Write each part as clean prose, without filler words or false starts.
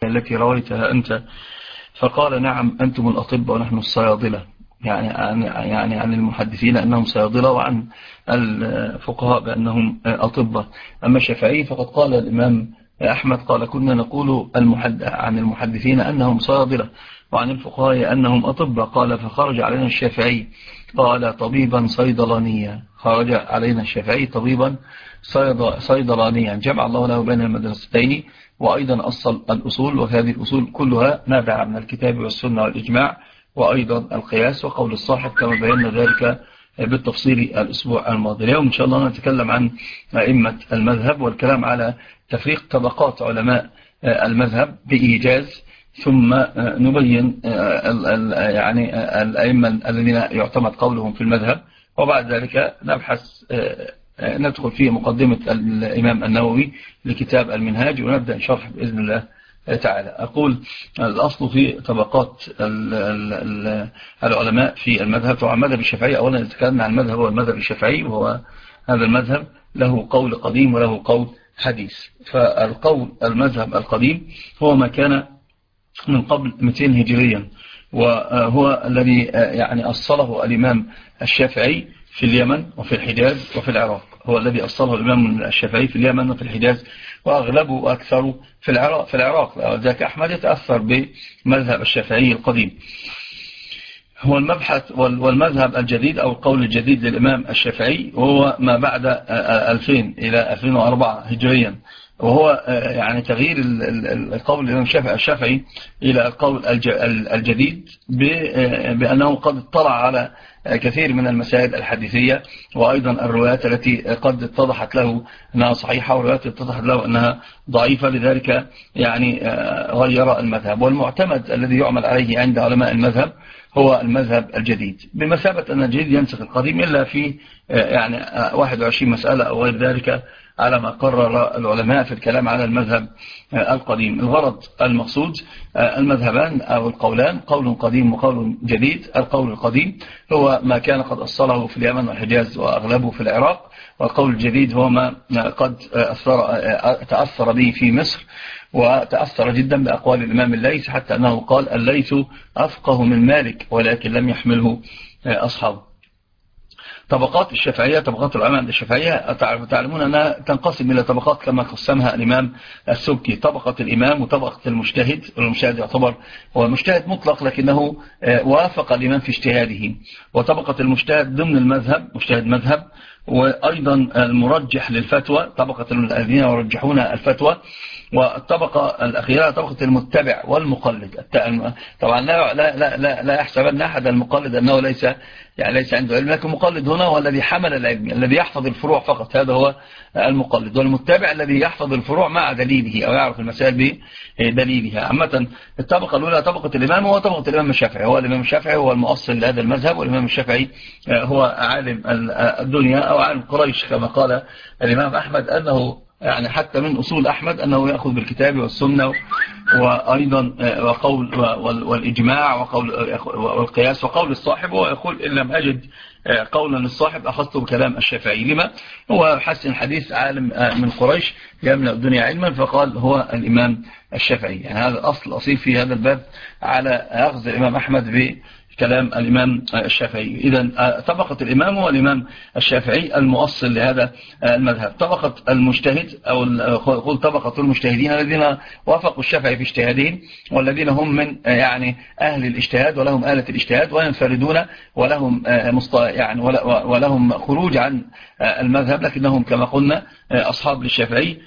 التي رويتها أنت، فقال نعم أنتم الأطباء ونحن الصيادلة، يعني عن المحدثين أنهم صيادلة، وعن الفقهاء بأنهم أطباء. أما الشافعي فقد قال الإمام أحمد قال كنا نقول عن المحدثين أنهم صيادلة، وعن الفقهاء أنهم أطباء. قال فخرج علينا الشافعي قال طبيبا صيدلانيا، خرج علينا الشافعي طبيبا صيدلانيا، جمع الله له بين المدرستين، وأيضا أصل الأصول، وهذه الأصول كلها نابعة من الكتاب والسنة والإجماع، وأيضا القياس وقول الصاحب كما بينا ذلك بالتفصيل الأسبوع الماضي. اليوم إن شاء الله نتكلم عن أئمة المذهب، والكلام على تفريق طبقات علماء المذهب بإيجاز، ثم نبين يعني الأئمة الذين يعتمد قولهم في المذهب، وبعد ذلك نبحث ندخل في مقدمة الإمام النووي لكتاب المنهاج، ونبدأ شرح بإذن الله تعالى. أقول الأصل في طبقات العلماء في المذهب. طبعا المذهب الشافعي أولا نتكلم عن المذهب هو المذهب الشافعي، وهو هذا المذهب له قول قديم وله قول حديث. فالقول المذهب القديم هو ما كان من قبل 200 هجريا، وهو الذي يعني أصله الإمام الشافعي في اليمن وفي الحجاز وفي العراق. هو الذي أصله الإمام الشافعي في اليمن وفي الحجاز، وأغلبه وأكثره في العراق. ذاك أحمد يتأثر بمذهب الشافعي القديم. هو المبحث والمذهب الجديد أو القول الجديد للإمام الشافعي وهو ما بعد 2000 إلى 2004 هجريا، وهو يعني تغيير القول الإمام الشافعي إلى القول الجديد بأنه قد اطلع على كثير من المسائل الحديثية، وأيضا الروايات التي قد اتضحت له أنها صحيحة، والروايات اتضحت له أنها ضعيفة، لذلك يعني غير المذهب. والمعتمد الذي يعمل عليه عند علماء المذهب هو المذهب الجديد، بمثابة أن الجديد ينسخ القديم إلا في يعني 21 مسألة أو غير ذلك، على ما قرر العلماء في الكلام على المذهب القديم. الغرض المقصود المذهبان أو القولان، قول قديم وقول جديد. القول القديم هو ما كان قد أصله في اليمن والحجاز وأغلبه في العراق، والقول الجديد هو ما قد تأثر به في مصر، وتأثر جدا بأقوال الإمام الليث، حتى أنه قال الليث أفقه من مالك ولكن لم يحمله أصحابه. طبقات الشافعية، طبقات العلماء عند الشافعية تعلمون أنها تنقسم إلى طبقات كما قسمها الإمام السبكي: طبقة الإمام وطبقة المجتهد. والمجتهد يعتبر هو مجتهد مطلق لكنه وافق الإمام في اجتهاده، وطبقة المجتهد ضمن المذهب مجتهد مذهب، وأيضا المرجح للفتوى، طبقة الذين يرجحون الفتوى. والطبقة الأخيرة طبقة المتبع والمقلد. طبعا لا يحسبن أحد المقلد أنه ليس عنده علم، لكن المقلد هنا هو الذي حمل العلم، الذي يحفظ الفروع فقط، هذا هو المقلد. والمتبع الذي يحفظ الفروع مع دليله أو يعرف المسائل بدليلها. عامة الطبقة الأولى طبقة الإمام، هو طبقة الإمام الشافعي. هو الإمام الشافعي هو المؤصل لهذا المذهب، والإمام الشافعي هو عالم الدنيا أو عالم قريش، كما قال الإمام أحمد أنه يعني حتى من أصول أحمد أنه يأخذ بالكتاب والسنة، وأيضا وقول والإجماع وقول والقياس وقول الصاحب. ويقول إن لم أجد قولا الصاحب أخذت بكلام الشافعي. لما؟ هو حسن حديث عالم من قريش يملأ الدنيا علما، فقال هو الإمام الشافعي. يعني هذا أصل أصيل في هذا الباب على أخذ الإمام أحمد كلام الإمام الشافعي. إذن طبقة الإمام هو الإمام الشافعي المؤصل لهذا المذهب. طبقة المجتهد أو قل طبقة المجتهدين الذين وافقوا الشافعي في اجتهادهم، والذين هم من يعني أهل الاجتهاد ولهم آلة الاجتهاد وينفردون ولهم يعني ولهم خروج عن المذهب، لكنهم كما قلنا أصحاب للشافعي.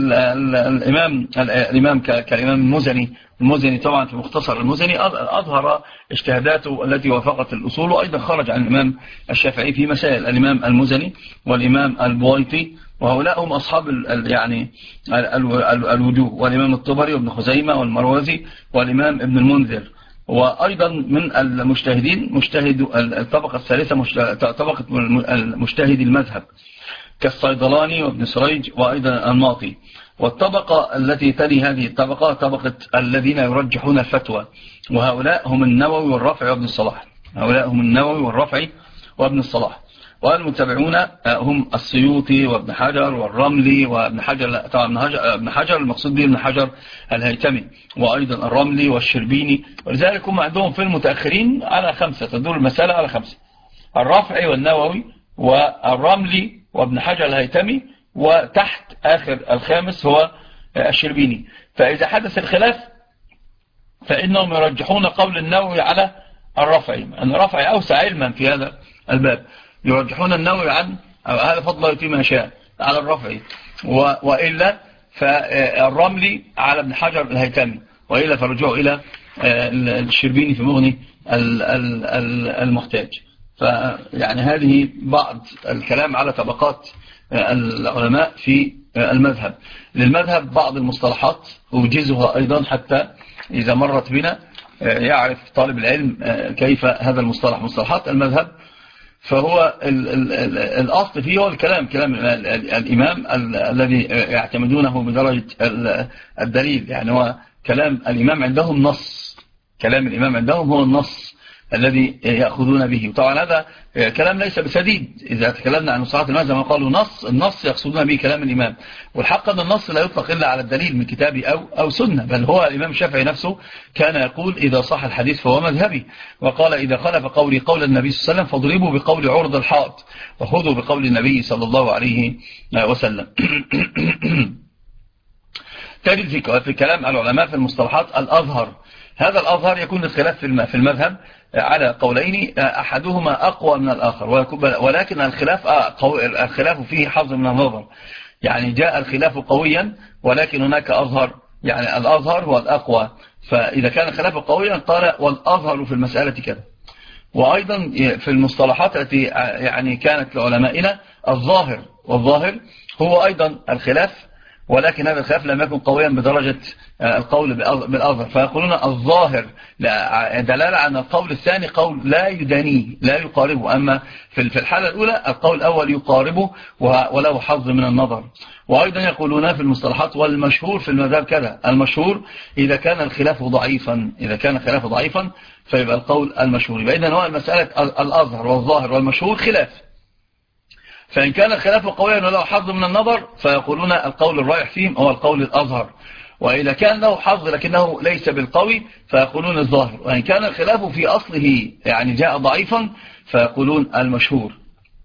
الإمام كالإمام المزني طبعا في مختصر المزني أظهر اجتهاداته التي وافقت الأصول، وأيضا خرج عن الإمام الشافعي في مسائل. الإمام المزني والإمام البويطي وهؤلاء هم أصحاب يعني الوجوه، والإمام الطبري وابن خزيمة والمروزي والإمام ابن المنذر. وأيضا من المجتهدين مجتهد الطبقة الثالثة طبقة المجتهد المذهب كالصيدلاني وابن سريج وأيضا الناطي. والطبقة التي تلي هذه الطبقة طبقة الذين يرجحون الفتوى، وهؤلاء هم النووي والرافعي وابن الصلاح. هؤلاء هم النووي والرافعي وابن الصلاح. والمتبعون هم السيوطي وابن حجر والرملي وابن حجر، طبعا ابن حجر المقصود به ابن حجر الهيتمي، وأيضا الرملي والشربيني. ولذلك هم عندهم في المتأخرين على 5، تدور المسألة على 5: الرافعي والنووي والرملي وابن حجر الهيتمي، وتحت آخر الخامس هو الشربيني. فإذا حدث الخلاف فإنهم يرجحون قول النووي على الرافعي، أن الرافعي أوسع علما في هذا الباب، يرجحون النووي عن هذا فضل فيما شاء على الرافعي، وإلا فالرملي على ابن حجر الهيتمي، وإلا فرجعوا إلى الشربيني في مغني المحتاج. فيعني هذه بعض الكلام على طبقات العلماء في المذهب. للمذهب بعض المصطلحات أوجزها أيضا حتى إذا مرت بنا يعرف طالب العلم كيف هذا المصطلح. مصطلحات المذهب فهو الأصل فيه هو كلام الإمام الذي يعتمدونه بدرجة الدليل، يعني هو كلام الإمام عندهم نص، كلام الإمام عندهم هو النص الذي يأخذون به. وطبعا هذا كلام ليس بسديد، إذا تكلمنا عن مصطلحات المذهب قالوا نص، النص يقصدون به كلام الإمام، والحق أن النص لا يطلق إلا على الدليل من كتابي أو سنة، بل هو الإمام الشافعي نفسه كان يقول إذا صح الحديث فهو مذهبي، وقال إذا خلف قولي قول النبي صلى الله عليه وسلم فاضربوا بقول عرض الحائط وخذوا بقول النبي صلى الله عليه وسلم. تجد في كلام العلماء في المصطلحات الأظهر، هذا الأظهر يكون الخلاف في المذهب على قولين أحدهما أقوى من الآخر، ولكن الخلاف فيه حظ من النظر، يعني جاء الخلاف قويا ولكن هناك أظهر، يعني الأظهر هو الأقوى، فإذا كان الخلاف قويا قال والأظهر في المسألة كذا. وأيضا في المصطلحات التي يعني كانت لعلمائنا الظاهر، والظاهر هو أيضا الخلاف، ولكن هذا الخلاف لم يكن قويا بدرجة القول بالأظهر، فيقولون الظاهر دلالة عن القول الثاني قول لا يدانيه لا يقاربه، أما في الحالة الأولى القول الأول يقاربه وله حظ من النظر. وأيضا يقولون في المصطلحات والمشهور في المذهب كذا، المشهور إذا كان الخلاف ضعيفا، إذا كان الخلاف ضعيفا فيبقى القول المشهور. يبقى إذن هو المسألة الأظهر والظاهر والمشهور خلاف، فإن كان الخلاف قويا وله حظ من النظر فيقولون القول الرايح فيهم هو القول الأظهر، وإذا كان له حظ لكنه ليس بالقوي فيقولون الظاهر، وإن كان الخلاف في أصله يعني جاء ضعيفا فيقولون المشهور.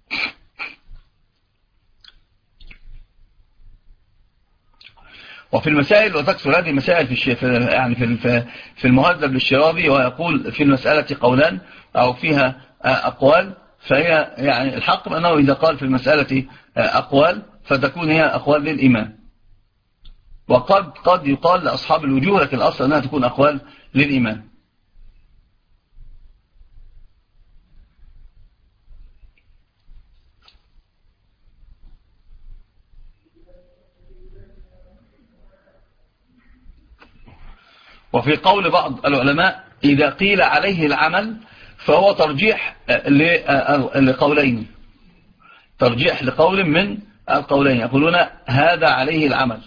وفي المسائل وتكثر هذه المسائل في المهذب للشرابي، ويقول في المسألة قولان أو فيها أقوال، فهي يعني الحق أنه إذا قال في المسألة أقوال فتكون هي أقوال للإمام، وقد يقال لأصحاب الوجوه، لكن الأصل أنها تكون أقوال للإمام. وفي قول بعض العلماء إذا قيل عليه العمل فهو ترجيح لقولين، ترجيح لقول من القولين، يقولون هذا عليه العمل.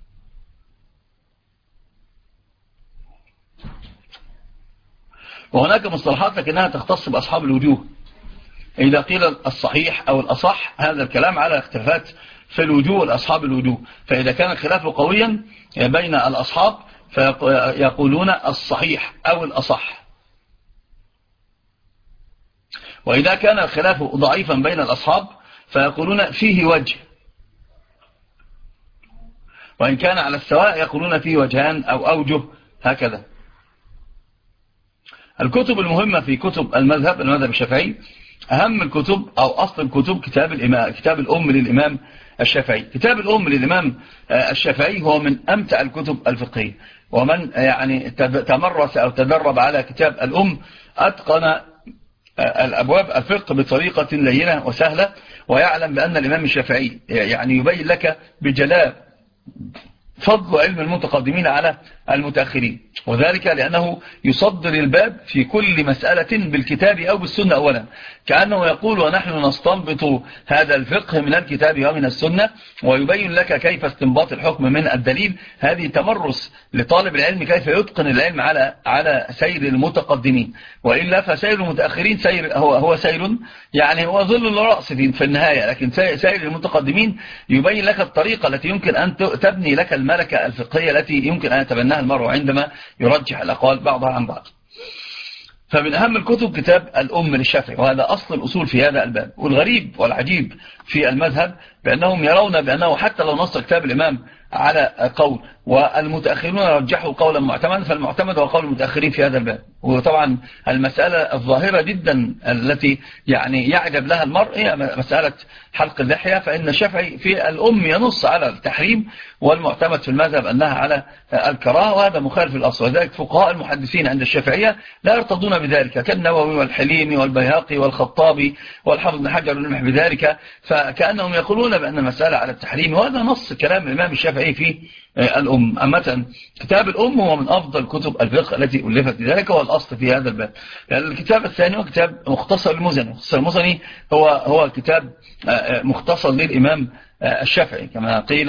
وهناك مصطلحات لكنها تختص بأصحاب الوجوه، إذا قيل الصحيح أو الأصح هذا الكلام على اختلافات في الوجوه لأصحاب الوجوه، فإذا كان الخلاف قويا بين الأصحاب فيقولون الصحيح أو الأصح، وإذا كان الخلاف ضعيفا بين الأصحاب فيقولون فيه وجه، وإن كان على السواء يقولون فيه وجهان أو أوجه هكذا. الكتب المهمة في كتب المذهب الشافعي، أهم الكتب أو أصل الكتب كتاب الأم للإمام الشافعي. كتاب الأم للإمام الشافعي هو من أمتع الكتب الفقهية، ومن يعني تمرس أو تدرب على كتاب الأم أتقن الأبواب الفقه بطريقة لينة وسهلة، ويعلم بأن الإمام الشافعي يعني يبين لك بجلاء فضل علم المتقدمين على المتأخرين، وذلك لأنه يصدر الباب في كل مسألة بالكتاب أو بالسنة أولا، كأنه يقول ونحن نستنبط هذا الفقه من الكتاب ومن السنة، ويبين لك كيف استنباط الحكم من الدليل. هذه تمرس لطالب العلم كيف يتقن العلم على سير المتقدمين، وإلا فسير المتأخرين هو سير يعني هو ظل الرأس في النهاية، لكن سير المتقدمين يبين لك الطريقة التي يمكن أن تبني لك الملكة الفقهية التي يمكن أن يتبناها المرء عندما يرجح الأقوال بعضها عن بعض. فمن أهم الكتب كتاب الأم للشافعي، وهذا أصل الأصول في هذا الباب. والغريب والعجيب في المذهب بأنهم يرون بأنه حتى لو نص كتاب الإمام على قول والمتأخرون رجحوا قولا معتمدا، فالمعتمد هو قول المتأخرين في هذا الباب. وطبعا المسألة الظاهرة جدا التي يعني يعجب لها المرء هي مسألة حلق اللحية، فإن الشافعي في الأم ينص على التحريم، والمعتمد في المذهب أنها على الكراهة، وهذا مخالف الأصل. وذلك فقهاء المحدثين عند الشافعية لا يرتضون بذلك، كالنووي والحليمي والبيهقي والخطابي والحافظ بن حجر والمح بذلك، فكأنهم يقولون بأن المسألة على التحريم، وهذا نص كلام الإمام الشافعي في الأم. أمة كتاب الأم هو من أفضل كتب الفقه التي ألفت لذلك، هو الأصل في هذا الباب. الكتاب الثاني هو كتاب مختصر المزني. مختصر المزني هو كتاب مختصر للإمام الشافعي، كما قيل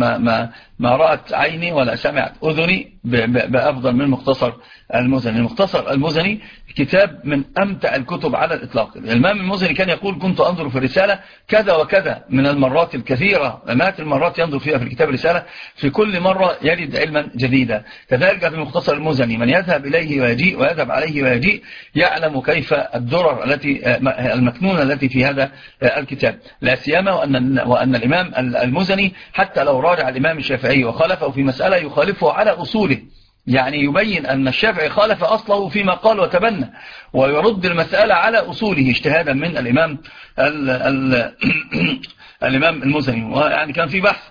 ما رأت عيني ولا سمعت أذني بأفضل من مختصر المزني. المختصر المزني كتاب من أمتع الكتب على الإطلاق. الإمام المزني كان يقول كنت أنظر في الرسالة كذا وكذا من المرات الكثيرة، مئات المرات ينظر فيها في الكتاب الرسالة، في كل مرة يجد علما جديدا. كذلك في المختصر المزني من يذهب إليه ويجيء ويذهب عليه ويجيء يعلم كيف الدرر المكنونة التي في هذا الكتاب، لا سيما وأن الإمام المزني حتى لو راجع الإمام الشافعي وخالفه في مسألة يخالفه على أصوله، يعني يبين أن الشافعي خالف أصله فيما قال وتبنى، ويرد المسألة على أصوله اجتهادا من الإمام المزني. ويعني كان في بحث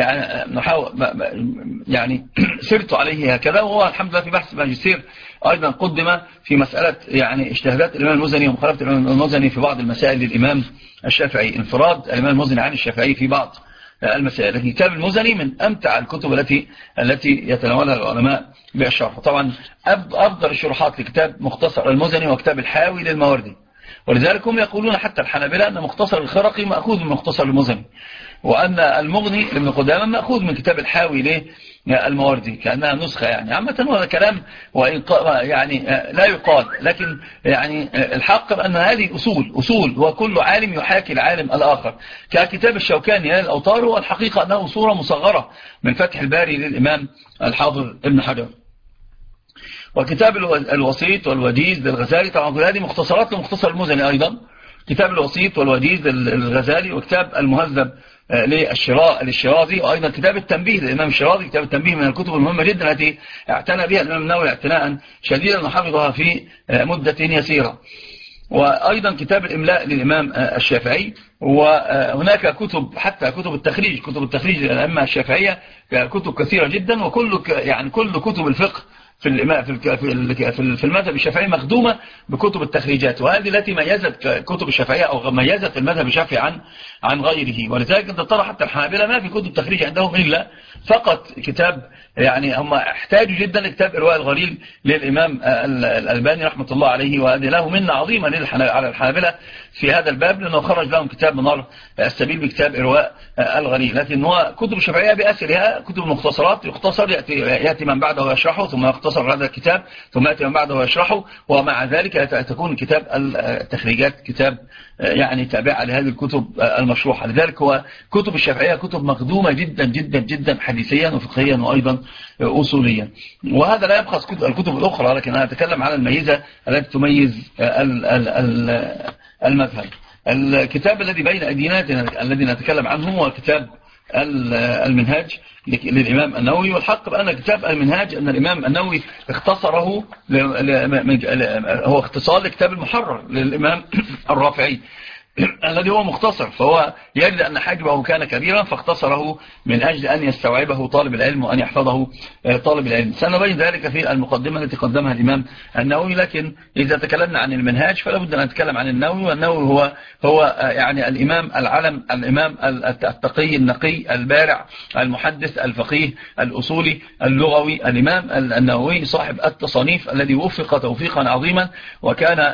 يعني سرت عليه هكذا، وهو الحمد لله في بحث ماجستير أيضا قدم في مسألة يعني اجتهادات الإمام المزني ومخالفة الإمام المزني في بعض المسائل للإمام الشافعي، انفراد الإمام المزني عن الشافعي في بعض المسائل. لكن كتاب المزني من أمتع الكتب التي يتناولها العلماء بالشرح. طبعا أفضل الشروحات لكتاب مختصر المزني وكتاب الحاوي للماوردي، ولذلك هم يقولون حتى الحنابلة أن مختصر الخرقي مأخوذ من مختصر المزني، وأن المغني لابن قدامة مأخوذ من كتاب الحاوي للماوردي كأنها نسخة. يعني عامة هذا كلام يعني لا يقال، لكن يعني الحق بأن هذه أصول وكل عالم يحاكي العالم الآخر. ككتاب الشوكاني للأوطار، والحقيقة أنه صورة مصغرة من فتح الباري للإمام الحافظ ابن حجر. وكتاب الوسيط والوجيز للغزالي، طبعا هذه مختصرات لمختصر المزني أيضا. كتاب الوسيط والوجيز للغزالي، وكتاب المهذب للشرازي، وأيضا كتاب التنبيه للإمام الشرازي. كتاب التنبيه من الكتب المهمة جدا التي اعتنى بها الإمام النووي اعتناء شديدا وحفظها في مدة يسيرة. وأيضا كتاب الإملاء للإمام الشافعي. وهناك كتب حتى كتب التخريج للأئمة الشافعية كتب كثيرة جدا، وكل كتب الفقه في المذهب الشافعي مخدومة بكتب التخريجات، وهذه التي ميزت كتب الشافعية أو ميزت المذهب الشافعي عن غيره. ولذلك انت ترى حتى الحنابلة ما في كتب تخريج عندهم إلا فقط كتاب، يعني هم احتاجوا جدا لكتاب إرواء الغليل للإمام الألباني رحمة الله عليه، وهذه له منة عظيمة على الحنابلة في هذا الباب، لأنه خرج لهم كتاب منار السبيل بكتاب إرواء الغليل. لكن هو كتب الشافعية بأسرها كتب مختصرات، يختصر يأتي من بعده ويشرحه، ثم يختصر هذا الكتاب ثم يأتي من بعده ويشرحه، ومع ذلك تكون كتاب التخريجات كتاب يعني تابعة لهذه الكتب المشروحة. لذلك هو كتب الشافعية كتب مخدومة جدا جدا جدا حديثيا وفقهيا وأيضا أصوليا. وهذا لا يبخس الكتب الأخرى، لكن أنا أتكلم على الميزة التي تميز المذهب. الكتاب الذي بين أيدينا الذي نتكلم عنه هو كتاب المنهاج للإمام النووي. والحق بأن كتاب المنهاج أن الإمام النووي اختصره، هو اختصار لكتاب المحرر للإمام الرافعي الذي هو مختصر، فهو يجد أن حجبه كان كبيرا فاختصره من أجل أن يستوعبه طالب العلم وأن يحفظه طالب العلم. سنبين ذلك في المقدمة التي قدمها الإمام النووي. لكن إذا تكلمنا عن المنهاج فلا بد أن نتكلم عن النووي، والنووي هو يعني الإمام العلم، الإمام التقي النقي البارع المحدث الفقيه الأصولي اللغوي، الإمام النووي صاحب التصانيف الذي وفق توفيقا عظيما، وكان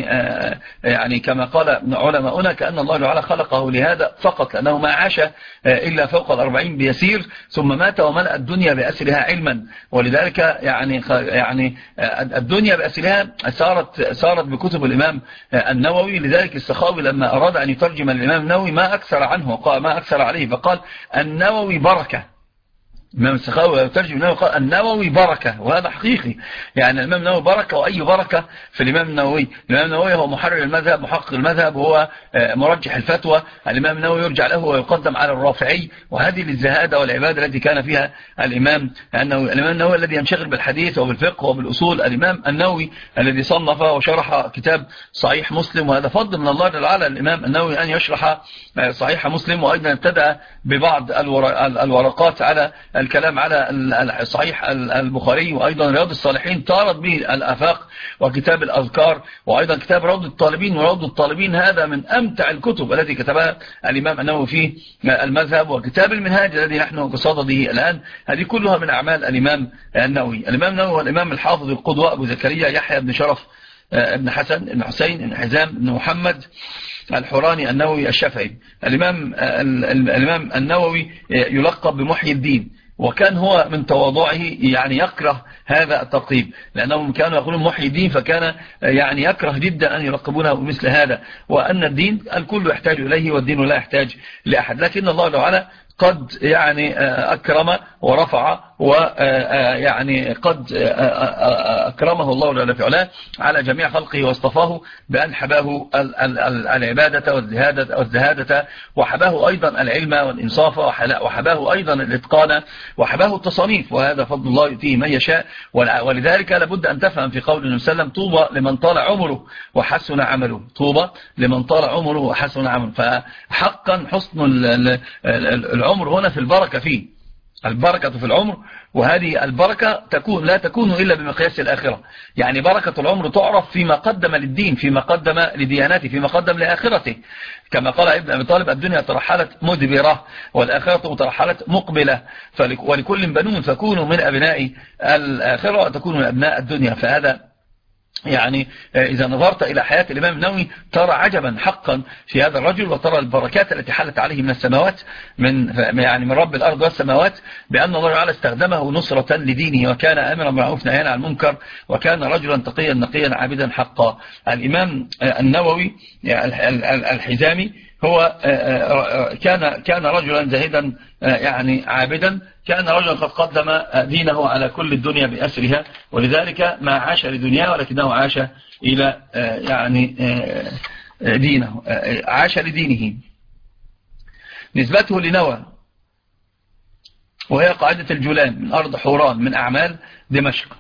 يعني كما قال علماؤنا كأن الله تعالى خلقه لهذا فقط، لأنه ما عاش إلا فوق 40 بيسير ثم مات وملأ الدنيا بأسرها علما. ولذلك يعني الدنيا بأسرها صارت بكتب الإمام النووي. لذلك السخاوي لما أراد أن يترجم الإمام النووي ما أكثر عنه وقال ما أكثر عليه، فقال النووي بركة. الإمام السخاوي يترجم النووي قال النووي بركة، وهذا حقيقي. يعني الإمام النووي بركة، وأي بركة في الإمام النووي. الإمام النووي هو محرر المذهب، محقق المذهب، وهو مرجح الفتوى. الإمام النووي يرجع له ويقدم على الرافعي، وهذه للزهادة والعبادة التي كان فيها الإمام النووي الذي ينشغل بالحديث وبالفقه وبالأصول. الإمام النووي الذي صنف وشرح كتاب صحيح مسلم، وهذا فضل من الله تعالى الإمام النووي أن يشرح صحيح مسلم، وأيضا ابتدأ ببعض الورقات على الكلام على صحيح البخاري، وأيضا رياض الصالحين طارت به الآفاق، وكتاب الأذكار، وأيضا كتاب روض الطالبين. وروض الطالبين هذا من أمتع الكتب التي كتبها الإمام النووي في المذهب، وكتاب المنهاج الذي نحن بصدده الآن. هذه كلها من أعمال الإمام النووي. الإمام النووي هو الإمام الحافظ القدوة أبو زكريا يحيى بن شرف ابن حسن ابن حسين ابن حزام ابن محمد الحوراني النووي الشافعي. الإمام النووي يلقب بمحيي الدين، وكان هو من تواضعه يعني يكره هذا التلقيب، لأنهم كانوا يقولون محيي الدين، فكان يعني يكره جدا أن يلقبونه بمثل هذا، وأن الدين الكل يحتاج إليه والدين لا يحتاج لأحد. لكن الله تعالى قد يعني أكرم ورفع، ويعني قد أكرمه الله جل في علاه على جميع خلقه، واصطفاه بأن حباه العبادة والزهادة، وحباه أيضا العلم والإنصاف، وحباه أيضا الإتقان، وحباه التصانيف، وهذا فضل الله يؤتيه من يشاء. ولذلك لابد أن تفهم في قول النبي صلى الله عليه وسلم طوبى لمن طال عمره وحسن عمله، طوبى لمن طال عمره وحسن عمله. فحقا حسن العمر هنا في البركة، فيه البركة في العمر، وهذه البركة لا تكون إلا بمقياس الآخرة. يعني بركة العمر تعرف فيما قدم للدين، فيما قدم لديانته، فيما قدم لآخرته، كما قال ابن أبي طالب الدنيا ترحلت مدبرة والآخرة ترحلت مقبلة، ولكل بنون فكونوا من أبناء الآخرة وتكونوا من أبناء الدنيا. فهذا يعني إذا نظرت إلى حياة الإمام النووي ترى عجبا حقا في هذا الرجل، وترى البركات التي حلت عليه من السماوات، من رب الأرض والسماوات، بأن الله تعالى استخدمه نصرة لدينه، وكان آمرا بالمعروف نهيا عن المنكر، وكان رجلا تقيا نقيا عابدا حقا. الإمام النووي الحزامي هو كان رجلا زاهدا يعني عابدا، كان رجلا قد قدم دينه على كل الدنيا بأسرها، ولذلك ما عاش لدنياه ولكنه عاش إلى يعني دينه، عاش لدينه. نسبته لنوى، وهي قاعدة الجولان من أرض حوران من أعمال دمشق.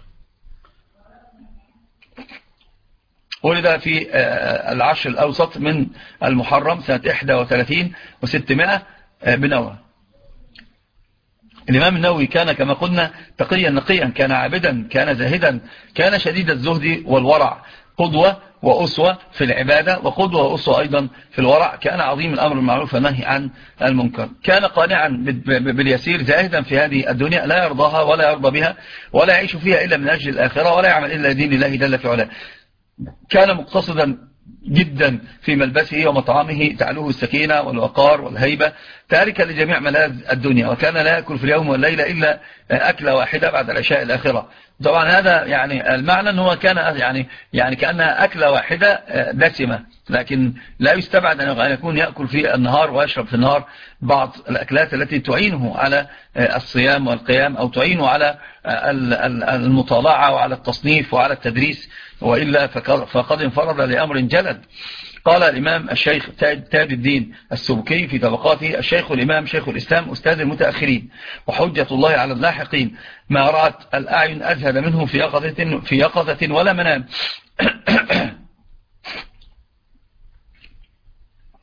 ولد في العشر الأوسط من المحرم سنة 31 و600 بنوى. الإمام النووي كان كما قلنا تقيا نقيا، كان عابدا، كان زاهدا، كان شديد الزهد والورع، قدوة وأسوة في العبادة، وقدوة وأسوة أيضا في الورع. كان عظيم الأمر بالمعروف والنهي عن المنكر، كان قانعا باليسير، زاهدا في هذه الدنيا، لا يرضاها ولا يرضى بها، ولا يعيش فيها إلا من أجل الآخرة، ولا يعمل إلا دين الله جل في علاه. كان مقتصدا جدا في ملبسه ومطعمه، تعلوه السكينة والوقار والهيبة، تاركا لجميع ملاذ الدنيا، وكان لا يأكل في اليوم والليلة إلا أكلة واحدة بعد العشاء الآخرة. طبعا هذا يعني المعنى أنه كان يعني كأنها أكلة واحدة دسمة، لكن لا يستبعد أن يكون يأكل في النهار ويشرب في النهار بعض الأكلات التي تعينه على الصيام والقيام، أو تعينه على المطالعة وعلى التصنيف وعلى التدريس، وإلا فقد انفرد لأمر جلد. قال الإمام الشيخ تاج الدين السبكي في طبقاته: الشيخ الإمام شيخ الإسلام أستاذ المتأخرين وحجة الله على اللاحقين، ما رأت الأعين أزهد منه في يقظة ولا منام.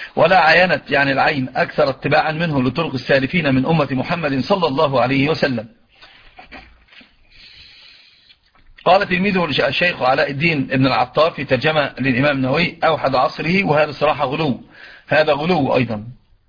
ولا عينت يعني العين أكثر اتباعا منه لطرق السالفين من أمة محمد صلى الله عليه وسلم. قال تلميذه الشيخ علاء الدين ابن العطار في ترجمة للإمام النووي: أوحد عصره، وهذا صراحة غلو، هذا غلو أيضا،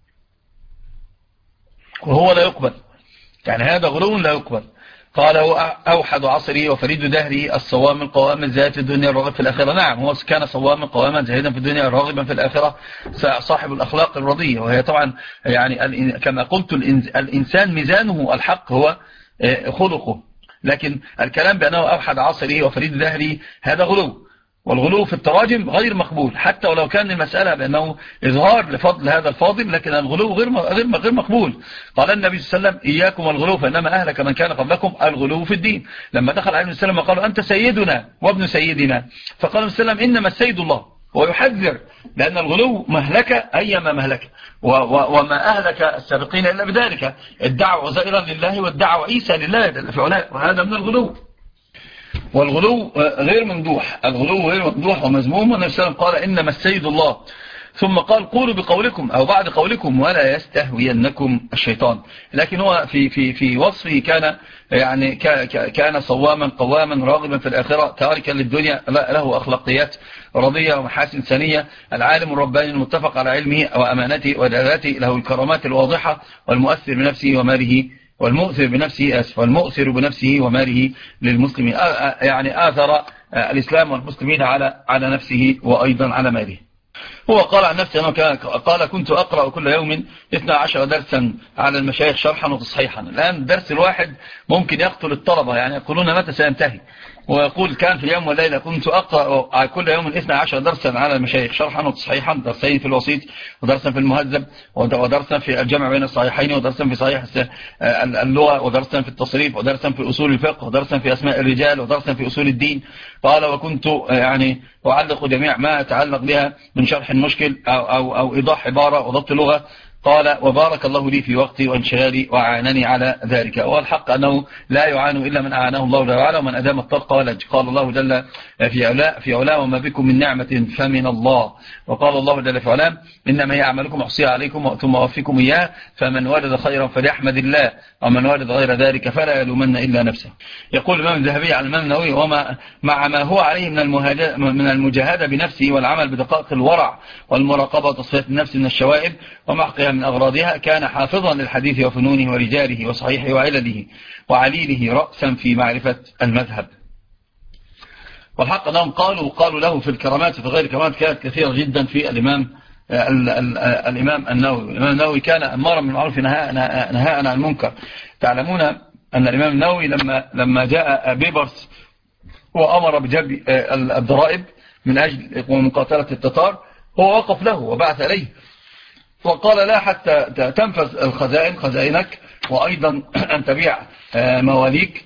وهو لا يقبل، يعني هذا غلو لا يقبل. قال: هو أوحد عصره وفريد دهره الصوام القوام الزاهد في الدنيا الراغب في الآخرة. نعم، هو كان صواما قواما زاهدا في الدنيا راغبا في الآخرة، صاحب الأخلاق الرضية، وهي طبعا يعني كما قلت الإنسان ميزانه الحق هو خلقه، لكن الكلام بأنه أوحد عصره وفريد دهره هذا غلو، والغلو في التراجم غير مقبول، حتى ولو كان المسألة بأنه إظهار لفضل هذا الفاضل، لكن الغلو غير مقبول. قال النبي صلى الله عليه وسلم: إياكم والغلو فإنما أهلك من كان قبلكم الغلو في الدين. لما دخل عليه السلام وقالوا: أنت سيدنا وابن سيدنا، فقال السلام: إنما السيد الله، ويحذر لأن الغلو مهلكة أيما مهلكة، وما أهلك السابقين إلا بذلك، الدعوة عزائرا لله والدعوة عيسى لله في علاء، وهذا من الغلو. والغلو غير ممدوح، الغلو غير ممدوح ومذموم. والنبي صلى الله عليه وسلم قال: إنما السيد الله، ثم قال: قولوا بقولكم أو بعد قولكم ولا يستهوينكم الشيطان. لكن هو في وصفه كان يعني كان صواما قواما راغبا في الآخرة تاركا للدنيا، له أخلاقيات رضية ومحاسن سنية، العالم الرباني المتفق على علمه وأمانته ودلالته، له الكرامات الواضحة، والمؤثر بنفسه وماله، والمؤثر بنفسه وماله للمسلمين، يعني آثر الإسلام والمسلمين على نفسه وأيضا على ماله. هو قال عن نفسه أنه قال: كنت أقرأ كل يوم 12 درسا على المشايخ شرحا وتصحيحا. الآن الدرس الواحد ممكن يقتل الطلبة، يعني يقولون متى سينتهي، ويقول: كان في اليوم والليلة كنت أقرأ كل يوم 12 درسا على المشايخ شرحا وتصحيحا، درسين في الوسيط، ودرسا في المهذب، ودرسا في الجمع بين الصحيحين، ودرسا في صحيح اللغة، ودرسا في التصريف، ودرسا في أصول الفقه، ودرسا في أسماء الرجال، ودرسا في أصول الدين. قال: وكنت يعني أعلق جميع ما يتعلق بها من شرح المشكل أو إيضاح عبارة وضبط لغة. قال: وبارك الله لي في وقتي وانشغالي وأعانني على ذلك. والحق أنه لا يعان إلا من أعانه الله جل وعلا، ومن أدام الطرق ولج. قال الله جل في علاه: وما بكم من نعمة فمن الله. وقال الله جل في علاه: إنما هي أعمالكم أحصيها عليكم ثم أوفيكم إياه، فمن وجد خيرا فليحمد الله، ومن وجد غير ذلك فلا يلومن إلا نفسه. يقول الإمام الذهبي عن الإمام النووي: مع ما هو عليه من المجاهدة بنفسه والعمل بدقائق الورع والمراقبة وتصفية النفس من الشوائب ومحقها من أغراضها، كان حافظا للحديث وفنونه ورجاله وصحيحه وعلله وعليله، رأسا في معرفة المذهب. والحق أنهم قالوا له في الكرامات وفي غير الكرامات كانت كثيرة جدا في الإمام النووي. الإمام النووي كان أمارا من المعروف نهاء عن المنكر. تعلمون أن الإمام النووي لما جاء بيبرس وأمر بجلب الضرائب من أجل مقاتلة التتار، هو وقف له وبعث إليه وقال: لا حتى تنفذ خزائنك، وأيضا أن تبيع مواليك،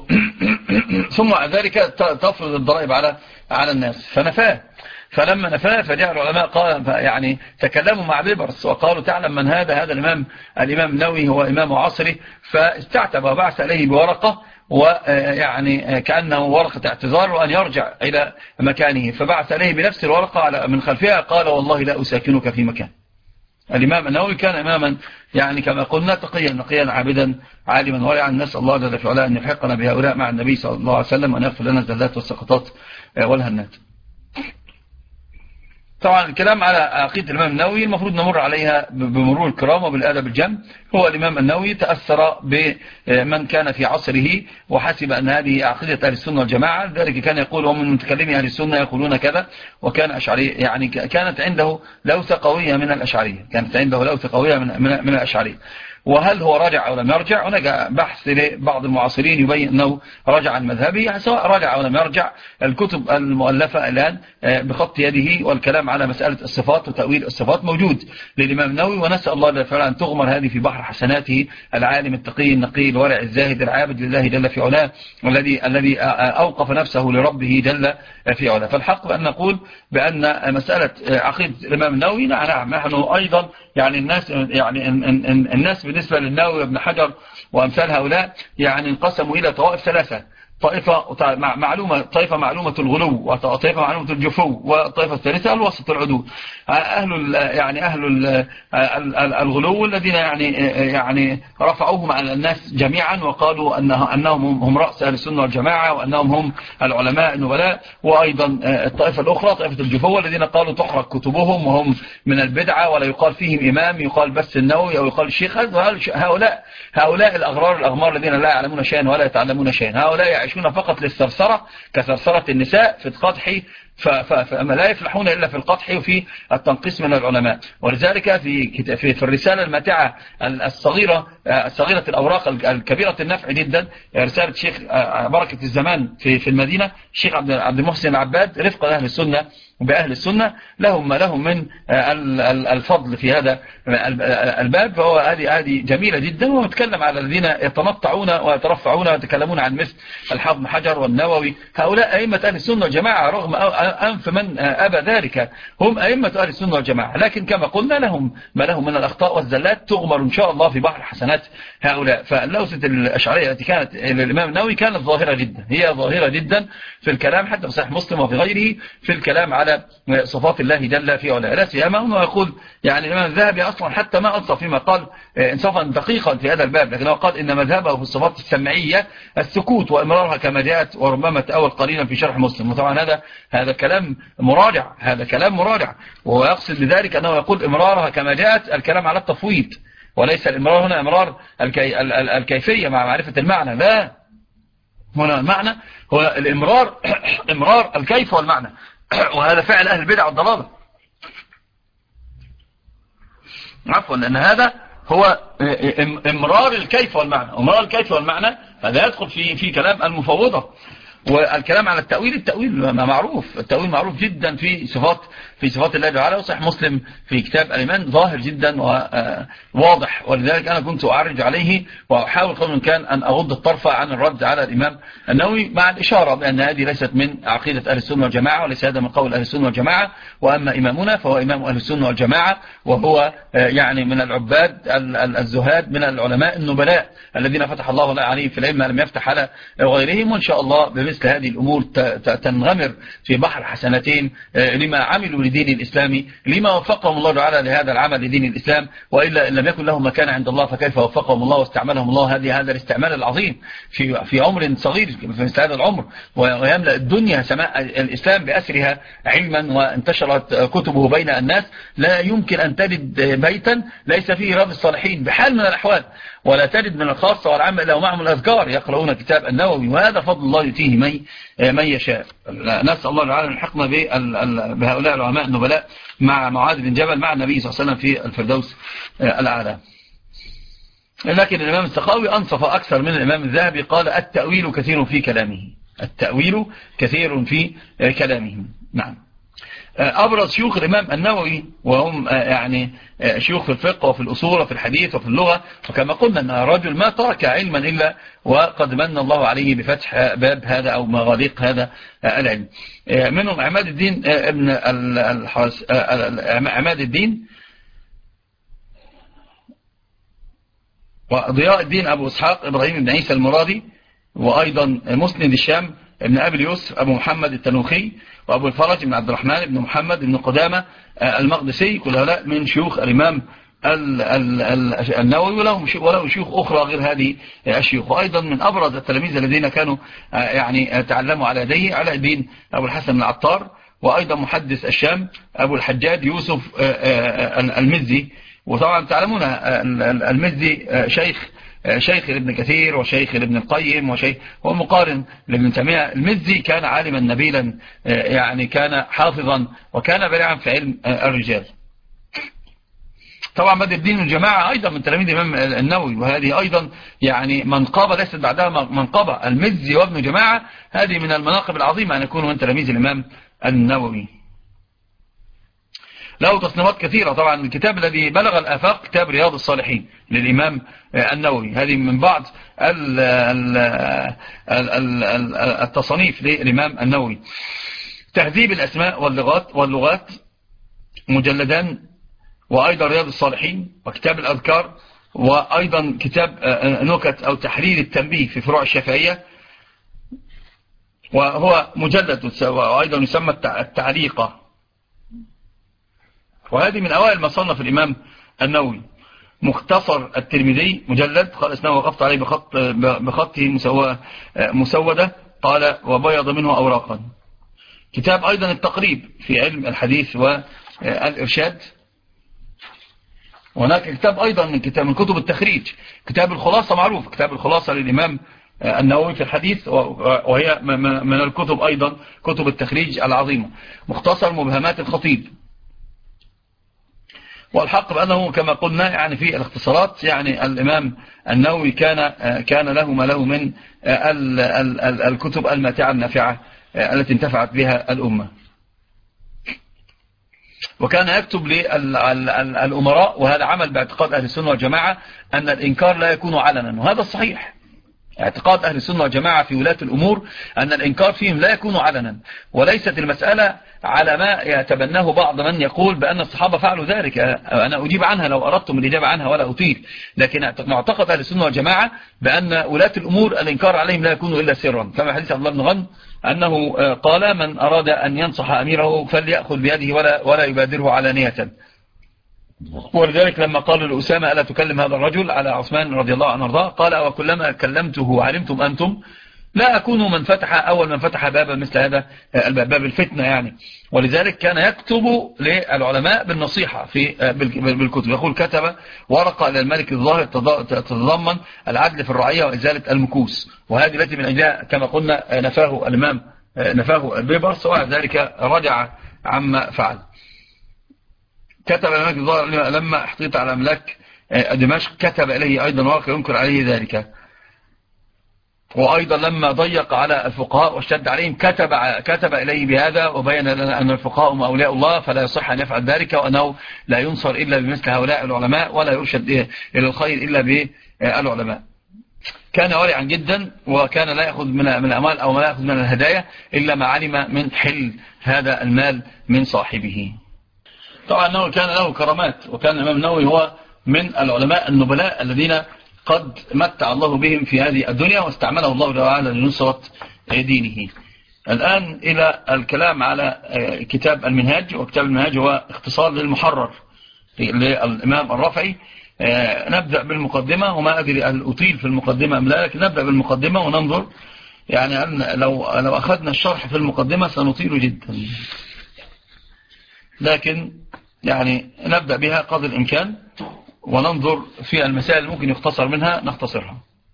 ثم ذلك تفرض الضرائب على الناس. فنفاه. فلما نفاه فجاء العلماء يعني تكلموا مع بيبرس وقالوا: تعلم من هذا الإمام النووي هو إمام عصره. فاستعتب وبعث إليه بورقة، ويعني كأنه ورقة اعتذار وأن يرجع إلى مكانه، فبعث إليه بنفس الورقة من خلفها قال: والله لا أساكنك في مكان. الإمام النووي كان إماما يعني كما قلنا تقيا نقيا عابدا عالما ورعا. نسأل الله جل في علاه أن يحقنا بهؤلاء مع النبي صلى الله عليه وسلم، وأن يغفر لنا الزلات والسقطات والهنات. طبعا الكلام على عقيدة الإمام النووي المفروض نمر عليها بمرور الكرام وبالآدب الجم. هو الإمام النووي تأثر بمن كان في عصره وحسب أن هذه عقيدة أهل السنة والجماعة، لذلك كان يقول: ومن متكلمي أهل السنة يقولون كذا. وكان أشعري، يعني كانت عنده لوثة قوية من الأشعرية، من الأشعرية. وهل هو رجع أو لم يرجع؟ هناك بحث لبعض المعاصرين يبين أنه رجع عن مذهبه، سواء رجع أو لم يرجع. الكتب المؤلفة الآن بخط يده والكلام على مسألة الصفات وتأويل الصفات موجود للإمام النووي، ونسأل الله جل وعلا أن تغمر هذه في بحر حسناته، العالم التقي النقي الورع الزاهد العابد لله جل في علاه، الذي أوقف نفسه لربه جل في علاه. فالحق بأن نقول بأن مسألة عقيدة الإمام النووي نعم نحن أيضا يعني الناس بالنسبة للنووي وابن حجر وأمثال هؤلاء يعني انقسموا إلى طوائف ثلاثة. طائفة معلومة الغلو، وطائفة معلومة الجفو، والطائفة الثالثة الوسط العدول. أهل الغلو الذين يعني رفعوهم على الناس جميعا وقالوا أنهم هم رأس أهل السنة والجماعة، وأنهم هم العلماء النبلاء. وأيضا الطائفة الأخرى طائفة الجفو الذين قالوا تحرق كتبهم وهم من البدعة ولا يقال فيهم إمام، يقال بس النووي أو يقال الشيخ. هؤلاء الأغمار الذين لا يعلمون شيئا ولا يتعلمون شيئا، هؤلاء يعيشون فقط للثرثرة كثرثرة النساء في القدح، فما لا يفلحون إلا في القدح وفي التنقيص من العلماء. ولذلك في الرسالة الماتعة الصغيرة الأوراق الكبيرة النفع جدا، رسالة الشيخ بركة الزمان في المدينة، الشيخ عبد المحسن العباد، رفق أهل السنة بأهل السنة، لهم ما لهم من الفضل في هذا الباب. فهو هذه جميلة جدا، ونتكلم على الذين يتنطعون ويترفعون ويتكلمون عن مثل الحافظ بن حجر والنووي. هؤلاء أئمة أهل السنة والجماعة، رغم أنف من أبى ذلك، هم أئمة أهل السنة والجماعة، لكن كما قلنا لهم ما لهم من الأخطاء والزلات تغمر إن شاء الله في بحر حسنات هؤلاء. فاللوثة الأشعرية التي كانت للإمام النووي كانت ظاهرة جدا، هي ظاهرة جدا في الكلام حتى في صحيح مسلم وفي غيره، في الكلام على صفات الله جل في علاه. لا سيما أنه يقول الإمام الذهبي أصلا حتى ما أنصف فيما قال إنصافا دقيقا في هذا الباب، لكنه قال إن مذهبه في الصفات السمعية السكوت وإمرارها كما جاءت، وربما تأول قليلا في شرح مسلم. وطبعا هذا كلام مراجع، وهو يقصد بذلك أنه يقول إمرارها كما جاءت، الكلام على التفويض، وليس الإمرار هنا إمرار الكيفية مع معرفة المعنى، لا، هنا المعنى هو الإمرار إمرار الكيف والمعنى، وهذا فعل أهل البدع والضلالة، عفوا، لأن هذا هو إمرار الكيف والمعنى، هذا يدخل في كلام المفوضة. والكلام على التأويل معروف، التأويل معروف جدا في صفات الله تعالى، وصحيح مسلم في كتاب الإيمان ظاهر جدا وواضح. ولذلك أنا كنت أعرج عليه وأحاول قدر الإمكان أن أغض الطرف عن الرد على الإمام النووي، مع الإشارة بأن هذه ليست من عقيدة أهل السنة والجماعة، وليس هذا من قول أهل السنة والجماعة. وأما إمامنا فهو إمام أهل السنة والجماعة، وهو يعني من العباد الزهاد، من العلماء النبلاء الذين فتح الله عليهم في العلم ما لم يفتح على غيرهم. وإن شاء الله بمثل هذه الأمور تنغمر في بحر حسنتين لما عملوا لدين الإسلام، لما وفقهم الله تعالى لهذا العمل لدين الإسلام، وإلا إن لم يكن لهم مكان عند الله فكيف وفقهم الله واستعملهم الله هذا الاستعمال العظيم في عمر صغير في مثل هذا العمر، ويملأ الدنيا سماء الإسلام بأسرها علما، وانتشرت كتبه بين الناس. لا يمكن أن تجد بيتا ليس فيه رياض الصالحين بحال من الأحوال، ولا تجد من الخاصة والعامة إلا ومعهم الأذكار يقرؤون كتاب النووي، وهذا فضل الله يؤتيه من يشاء. نسأل الله تعالى أن يلحقنا بهؤلاء العلماء النبلاء مع معاذ بن جبل مع النبي صلى الله عليه وسلم في الفردوس الأعلى. لكن الإمام السخاوي أنصف أكثر من الإمام الذهبي، قال التأويل كثير في كلامه. نعم. أبرز شيوخ الإمام النووي، وهم يعني شيوخ في الفقه وفي الأصول وفي الحديث وفي اللغة، وكما قلنا أن رجل ما ترك علما إلا وقد من الله عليه بفتح باب هذا أو مغاليق هذا العلم. منهم عماد الدين ابن عماد الدين، وضياء الدين أبو إسحاق إبراهيم بن عيسى المرادي، وأيضا مسند الشام ابن أبي اليسر أبو محمد التنوخي، وأبو الفرج بن عبد الرحمن بن محمد بن قدامة المقدسي، كل هؤلاء من شيوخ الإمام النووي، وله شيوخ أخرى غير هذه الشيوخ. وأيضا من أبرز التلاميذ الذين كانوا يعني تعلموا على يديه علاء الدين أبو الحسن العطار، وأيضا محدث الشام أبو الحجاج يوسف المزي. وطبعا تعلمون المزي شيخ ابن كثير وشيخ ابن القيم ومقارن لابن تيمية. المزي كان عالما نبيلا، يعني كان حافظا وكان بارعا في علم الرجال. طبعا بدر الدين الجماعة أيضا من تلاميذ الإمام النووي، وهذه أيضا يعني منقبة ليست بعدها منقبة. المزي وابن جماعة هذه من المناقب العظيمة أن يكونوا من تلاميذ الإمام النووي. له تصنيفات كثيرة. طبعا الكتاب الذي بلغ الآفاق كتاب رياض الصالحين للإمام النووي، هذه من بعض التصنيف للإمام النووي. تهذيب الأسماء واللغات مجلدان، وأيضا رياض الصالحين، وكتاب الأذكار، وأيضا كتاب نكت أو تحرير التنبيه في فروع الشافعية، وهو مجلد وأيضا يسمى التعليقة. وهذه من أوائل ما صنف الإمام النووي. مختصر الترمذي مجلد، قال اسنه وقفت عليه بخطه مسودة، قال وبيض منه أوراقا. كتاب أيضا التقريب في علم الحديث والإرشاد. وهناك كتاب أيضا من كتب التخريج، كتاب الخلاصة معروف، كتاب الخلاصة للإمام النووي في الحديث، وهي من الكتب أيضا كتب التخريج العظيمة. مختصر مبهمات الخطيب. والحق بأنه كما قلنا يعني في الاختصارات يعني الإمام النووي كان له ما له من الكتب الماتعة النافعة التي انتفعت بها الأمة. وكان يكتب للأمراء، وهذا عمل باعتقاد أهل السنة والجماعة أن الإنكار لا يكون علنا، وهذا الصحيح. اعتقاد أهل السنة والجماعة في ولاة الأمور أن الإنكار فيهم لا يكون علنا، وليست المسألة على ما يتبناه بعض من يقول بأن الصحابة فعلوا ذلك. أنا أجيب عنها لو أردتم الإجابة عنها ولا أطيل، لكن معتقد أهل السنة والجماعة بأن ولاة الأمور الإنكار عليهم لا يكون إلا سرا، كما حديث عبد الله بن غنم أنه قال من أراد أن ينصح أميره فليأخذ بيده ولا يبادره علانية. ولذلك لما قالوا لأسامة ألا تكلم هذا الرجل على عثمان رضي الله عنه وارضاه، قال وكلما كلمته علمتم أنتم لا أكون أول من فتح بابا مثل هذا الباب، باب الفتنة يعني. ولذلك كان يكتب للعلماء بالنصيحة بالكتب. يقول كتب ورقة إلى الملك الظاهر تتضمن العدل في الرعية وإزالة المكوس، وهذه التي من أجلها كما قلنا نفاه البيبرس، وبعد ذلك رجع عما فعل. كتب الملك الظاهر لما احتيط على أملاك دمشق كتب إليه أيضا ورقة ينكر عليه ذلك. وأيضا لما ضيق على الفقهاء واشتد عليهم كتب إليه بهذا، وبين لنا أن الفقهاء هم أولياء الله فلا يصح أن يفعل ذلك، وأنه لا ينصر إلا بمثل هؤلاء العلماء، ولا يرشد إلى الخير إلا بالعلماء. كان ورعا جدا، وكان لا يأخذ من الأموال أو ما لا يأخذ من الهدايا إلا ما علم من حل هذا المال من صاحبه. طبعا أنه كان له كرامات، وكان الإمام النووي هو من العلماء النبلاء الذين قد متع الله بهم في هذه الدنيا، واستعمله الله تعالى لنصرة دينه. الآن إلى الكلام على كتاب المنهاج. وكتاب المنهاج هو اختصار للمحرر للإمام الرافعي. نبدأ بالمقدمة، وما أدري أن أطيل في المقدمة أم لا، لكن نبدأ بالمقدمة وننظر. يعني لو أخذنا الشرح في المقدمة سنطيل جدا، لكن يعني نبدأ بها قدر الإمكان، وننظر في المسائل ممكن يختصر منها نختصرها.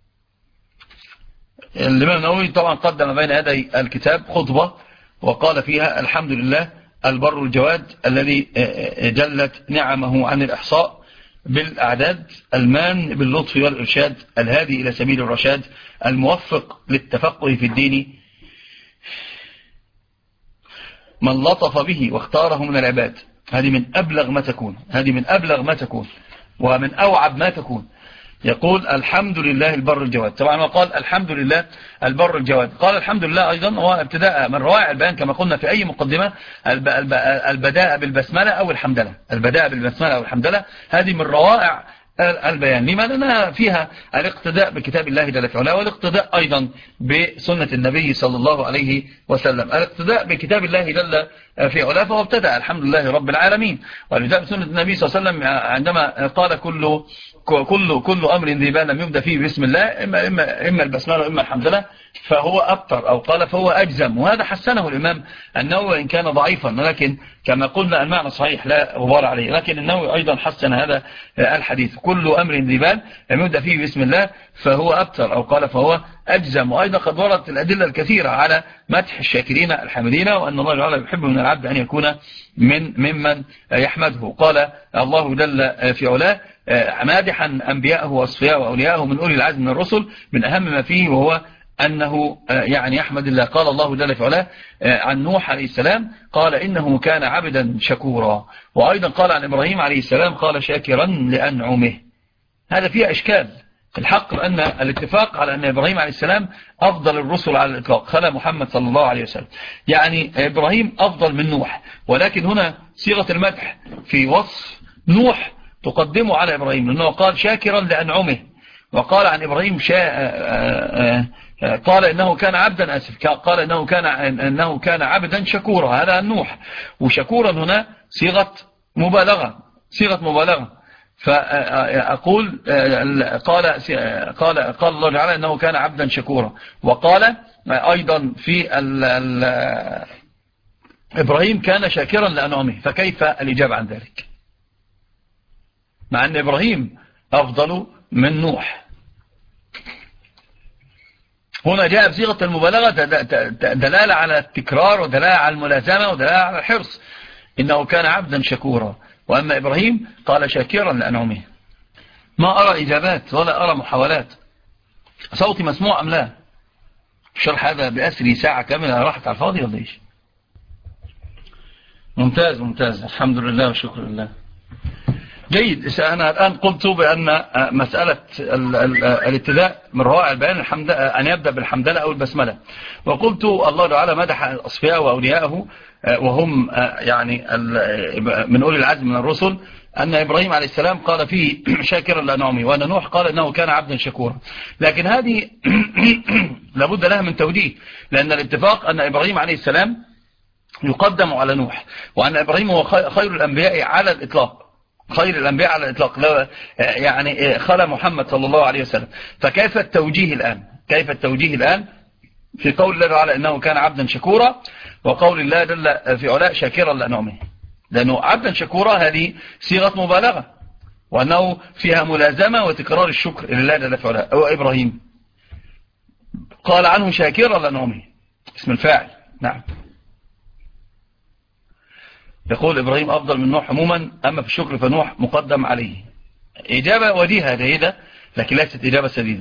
الإمام النووي طبعا قدم بين يدي الكتاب خطبة، وقال فيها الحمد لله البر الجواد الذي جلت نعمه عن الإحصاء بالأعداد، المان باللطف والإرشاد، الهادي إلى سبيل الرشاد، الموفق للتفقه في الدين، من لطف به واختاره من العباد. هذه من أبلغ ما تكون ومن أوعب ما تكون. يقول الحمد لله البر الجواد. طبعا ما قال الحمد لله البر الجواد، قال الحمد لله أيضا هو ابتداء من روائع البيان كما قلنا في أي مقدمة، البداء بالبسملة أو الحمدلة، هذه من روائع البيان. لما؟ لأنها فيها الاقتداء بكتاب الله جل في علاه، والاقتداء أيضا بسنة النبي صلى الله عليه وسلم. الاقتداء بكتاب الله جل في علاه، فهو ابتدأ الحمد لله رب العالمين، والاقتداء بسنة النبي صلى الله عليه وسلم عندما قال كل أمر ذي بال لم يبدأ فيه بسم الله، إما البسملة وإما الحمد لله، فهو أبتر أو قال فهو أجزم. وهذا حسنه الإمام النووي إن كان ضعيفا، لكن كما قلنا المعنى صحيح لا غبار عليه. لكن النووي أيضا حسن هذا الحديث، كل أمر ذي بال لم يبدأ فيه بسم الله فهو أبتر أو قال فهو أجزم. وأيضا قد وردت الأدلة الكثيرة على مدح الشاكرين الحامدين، وأن الله تعالى يحب من العبد أن يكون ممن يحمده. قال الله جل في علاه مادحا أنبياءه وأصفياءه وأولياءه من أولي العزم من الرسل، من أهم ما فيه وهو أنه يعني يحمد الله. قال الله جل في علاه عن نوح عليه السلام قال إنه كان عبدا شكورا. وأيضا قال عن إبراهيم عليه السلام قال شاكرا لأنعمه. هذا فيها إشكال. الحق أن الاتفاق على أن إبراهيم عليه السلام أفضل الرسل على الإطلاق خلى محمد صلى الله عليه وسلم، يعني إبراهيم أفضل من نوح، ولكن هنا صيغة المدح في وصف نوح تقدمه على إبراهيم، لأنه قال شاكرا لأنعمه، وقال عن إبراهيم قال إنه كان عبدا قال إنه كان عبدا شكورا. هذا عن نوح. وشكورا هنا صيغة مبالغة فأقول قال الله تعالى إنه كان عبدا شكورا. وقال أيضا في إبراهيم كان شاكرا لأنعمه. فكيف الإجابة عن ذلك مع أن إبراهيم أفضل من نوح؟ هنا جاء بصيغة المبالغة دلالة على التكرار ودلالة على الملازمة ودلالة على الحرص. إنه كان عبدا شكورا. وأما إبراهيم قال شاكرا لأنعمه. ما أرى إجابات ولا أرى محاولات. صوتي مسموع أم لا؟ الشرح هذا بأسري ساعة كاملة راحت على الفاضي ولا إيش؟ ممتاز الحمد لله والشكر لله. جيد. أنا الآن قلت بأن مسألة الابتداء من روائع البيان أن يبدأ بالحمدلله أو البسملة. وقلت الله تعالى مدح الأصفياء وأولياءه وهم يعني من أولي العزم من الرسل أن إبراهيم عليه السلام قال فيه شاكرا لأنعمه، وأن نوح قال إنه كان عبدا شكورا. لكن هذه لابد لها من توجيه، لأن الاتفاق أن إبراهيم عليه السلام يقدم على نوح، وأن إبراهيم هو خير الأنبياء على الإطلاق، خير الأنبياء على الإطلاق، يعني خلى محمد صلى الله عليه وسلم. فكيف التوجيه الآن في قول الله تعالى إنه كان عبدا شكورا، وقول الله جل في علاء شاكرا لأنعمه؟ لأنه عبدا شكورا هذه صيغة مبالغة، وأنه فيها ملازمة وتكرار الشكر لله جل في علاء. وإبراهيم قال عنه شاكرا لأنعمه، اسم الفاعل. نعم. يقول إبراهيم أفضل من نوح عموما، أما في الشكر فنوح مقدم عليه. إجابة وديهة جيدة لكن ليست إجابة سديدة.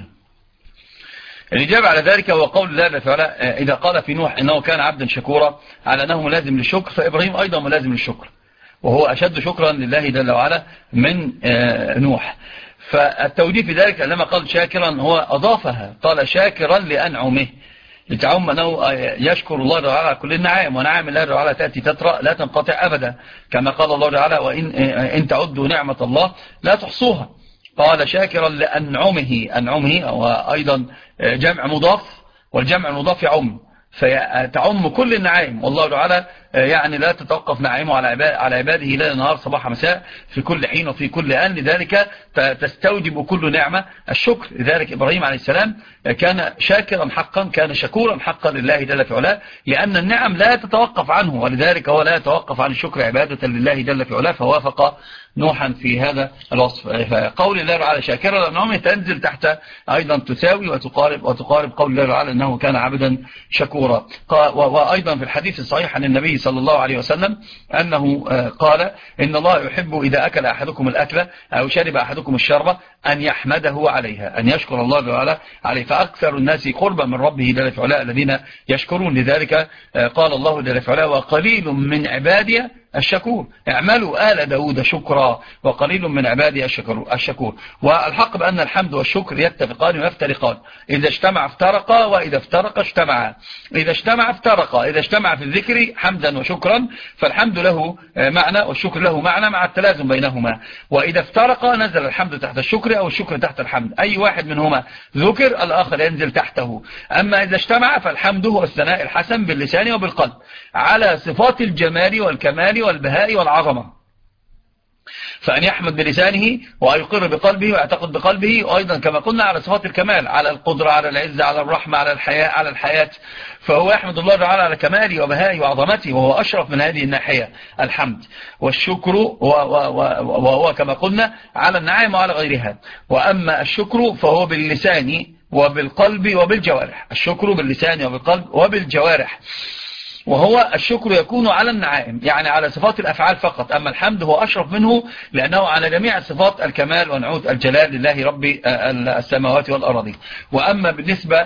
الإجابة على ذلك هو قول الله تعالى إذا قال في نوح إنه كان عبدا شكورا على أنه ملازم للشكر، فإبراهيم أيضا ملازم للشكر، وهو أشد شكرا لله جل وعلا من نوح. فالتوجيه في ذلك لما قال شاكرا هو أضافها، قال شاكرا لأنعمه، لتعم أنه يشكر الله تعالى على كل النعائم، ونعم الله تعالى تأتي تترى لا تنقطع أبدا، كما قال الله تعالى وإن تعدوا نعمة الله لا تحصوها. قال شاكرا لأنعمه، أنعمه وأيضا جمع مضاف، والجمع المضاف يعم، فتعم كل النعائم، والله تعالى يعني لا تتوقف نعيمه على عباده ليل نهار صباح مساء في كل حين وفي كل آن، لذلك تستوجب كل نعمة الشكر. لذلك إبراهيم عليه السلام كان شاكرا حقا، كان شكورا حقا لله جل في علاه، لأن النعم لا تتوقف عنه، ولذلك هو لا يتوقف عن الشكر عبادة لله جل في علاه، فوافق نوحا في هذا الوصف. فقول الله تعالى شاكرا لأنعمه تنزل تحت أيضا تساوي وتقارب قول الله تعالى أنه كان عبدا شكورا. وأيضا في الحديث الصحيح عن النبي صلى الله عليه وسلم أنه قال إن الله يحب إذا أكل أحدكم الأكلة أو شرب أحدكم الشربة أن يحمده عليها، أن يشكر الله تعالى عليه. فأكثر الناس قربا من ربه جل في علاه الذين يشكرون. لذلك قال الله جل في علاه وقليل من عبادي الشكور، اعملوا آل داود شكرا وقليل من عبادي الشكور. والحق بأن الحمد والشكر يتفقان ويفترقان، إذا اجتمع افترقا وإذا افترق اجتمعا. إذا اجتمع افترقا، إذا اجتمع في الذكر حمدا وشكرا فالحمد له معنى والشكر له معنى مع التلازم بينهما، وإذا افترقا نزل الحمد تحت الشكر أو الشكر تحت الحمد، أي واحد منهما ذكر الآخر ينزل تحته. أما إذا اجتمع فالحمد هو الثناء الحسن باللسان وبالقلب على صفات الجمال والكمال والبهاء والعظمة، فأن يحمد بلسانه ويقر بقلبه ويعتقد بقلبه، وأيضا كما قلنا على صفات الكمال، على القدرة، على العزة، على الرحمة، على الحياة، على الحياة، فهو يحمد الله تعالى على كماله وبهائه وعظمته، وهو أشرف من هذه الناحية الحمد. والشكر وهو كما قلنا على النعائم وعلى غيرها. وأما الشكر فهو باللسان وبالقلب وبالجوارح، الشكر باللسان وبالقلب وبالجوارح، وهو الشكر يكون على النعائم يعني على صفات الأفعال فقط، أما الحمد هو أشرف منه لأنه على جميع صفات الكمال ونعوت الجلال لله رب السماوات والأراضي. وأما بالنسبة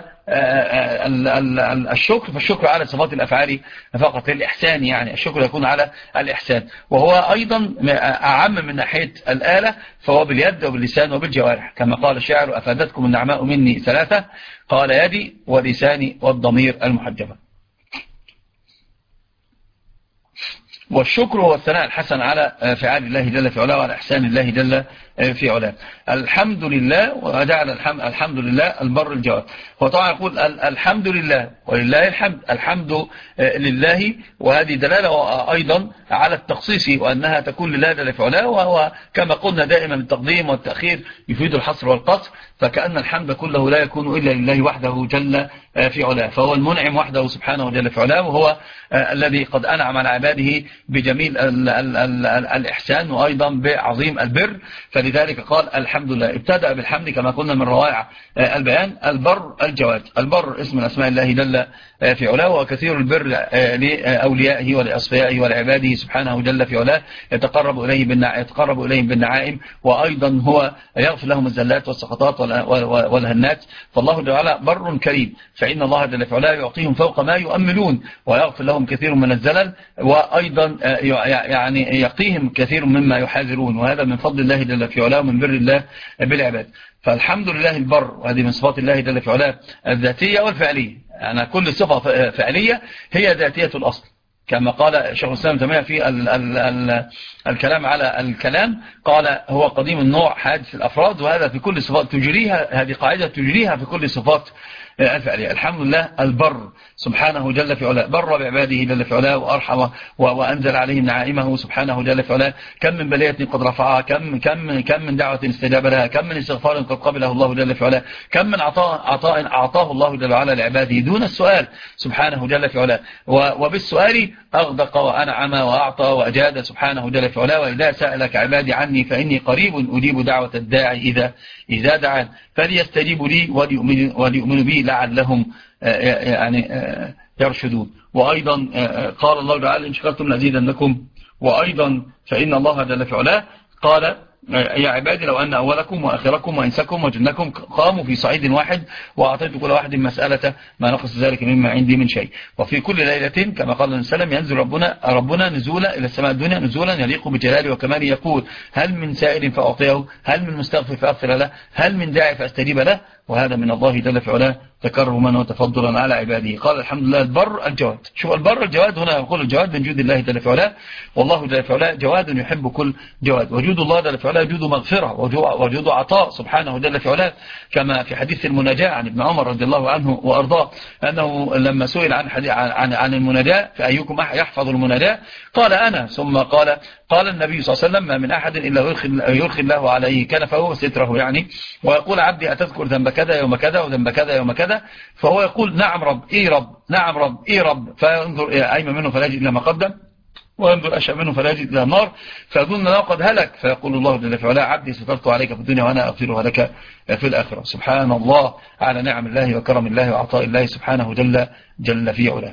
الشكر فالشكر على صفات الأفعال فقط للإحسان، يعني الشكر يكون على الإحسان، وهو أيضا أعم من ناحية الآلة، فهو باليد وباللسان وبالجوارح، كما قال الشاعر أفادتكم النعماء مني ثلاثة، قال يدي ولساني والضمير المحجبة. والشكر هو الثناء الحسن على فعال الله جل في علاه وعلى إحسان الله جل في علاه. الحمد لله، وجعل الحمد لله البر الجواد. هو طبعا يقول الحمد لله ولله الحمد، الحمد لله، وهذه دلالة أيضا على التخصيص وأنها تكون لله جل في علاه، وهو كما قلنا دائما التقديم والتأخير يفيد الحصر والقصر، فكأن الحمد كله لا يكون إلا لله وحده جل في علاه، فهو المنعم وحده سبحانه جل في علاه، وهو الذي قد أنعم على عباده بجميل الإحسان وأيضا بعظيم البر، فلذلك قال الحمد لله. ابتدأ بالحمد كما قلنا من روائع البيان. البر الجواد، البر اسم الأسماء الله جل في علاه، وكثير البر لأوليائه ولأصفيائه ولعباده سبحانه جل في علاه، يتقرب إليهم بالنعائم، وأيضا هو يغفر لهم الزلات والسقطات والهنات، فالله جل وعلا بر كريم، فإن الله جل في علاه يعطيهم فوق ما يؤملون، ويغفر لهم كثير من الزلل، وأيضا يعني يقيهم كثير مما يحاذرون، وهذا من فضل الله جل في علاه ومن بر الله بالعباد. فالحمد لله البر، وهذه من صفات الله جل في علاه الذاتية والفعلية، يعني كل صفة فعلية هي ذاتية الأصل، كما قال شيخ الإسلام تيمية في الكلام على الكلام، قال هو قديم النوع حادث الأفراد، وهذا في كل صفات تجريها، هذه قاعدة تجريها في كل صفات الفعلية. الحمد لله البر سبحانه جل في علاه، بر بعباده جل في علاه وأرحم وأنزل عليهم نعائمه سبحانه جل في علاه. كم من بلية قد رفعها، كم من دعوة استجاب لها، كم من استغفار قد قبله الله جل في علاه، كم من عطاء أعطاه الله جل وعلا لعباده دون السؤال سبحانه جل في علاه، وبالسؤال أغدق وأنعم وأعطى وأجاد سبحانه جل في علاه. وإذا سألك عبادي عني فإني قريب أجيب دعوة الداعي إذا دعان، فليستجيبوا لي وليؤمنوا بي لعلهم يعني يرشدون. وأيضا قال الله تعالى إن شكرتم لأزيدنكم، وأيضا فإن الله جل في علاه قال يا عبادي لو أن أولكم وآخركم وإنسكم وجنكم قاموا في صعيد واحد وأعطيت كل واحد مسألة ما نقص ذلك مما عندي من شيء، وفي كل ليلة كما قال النبي صلى الله عليه وسلم ينزل ربنا نزولا إلى السماء الدنيا نزولا يليق بجلاله وكماله، يقول هل من سائل فأعطيه، هل من مستغفر فأغفر له، هل من داعي فأستجيب له، وهذا من الله جل في علاه تكرما وتفضلا على عباده. قال الحمد لله البر الجواد. شوف البر الجواد هنا يقول الجواد من جود الله جل في علاه، والله جل في علاه جواد يحب كل جواد، وجود الله جل في علاه جود مغفرة وجود عطاء سبحانه جل في علاه، كما في حديث المناجاة عن ابن عمر رضي الله عنه وأرضاه أنه لما سئل عن المناجاة فأيكم يحفظ المناجاة قال أنا، ثم قال النبي صلى الله عليه وسلم ما من أحد إلا يرخي الله عليه كنفه وستره، يعني ويقول عبدي أتذكر ذنب كذا يوم كذا وذنب كذا يوم كذا، فهو يقول نعم رب إي رب نعم رب إي رب، فينظر أيمن منه فلا يجد إلا ما قدم وينظر أشأ منه فلا يجد إلا النار، فيظن له قد هلك، فيقول الله جل في علاه عبدي سترت عليك في الدنيا وأنا أغفرها لك في الآخرة. سبحان الله على نعم الله وكرم الله وعطاء الله سبحانه جل في علاه.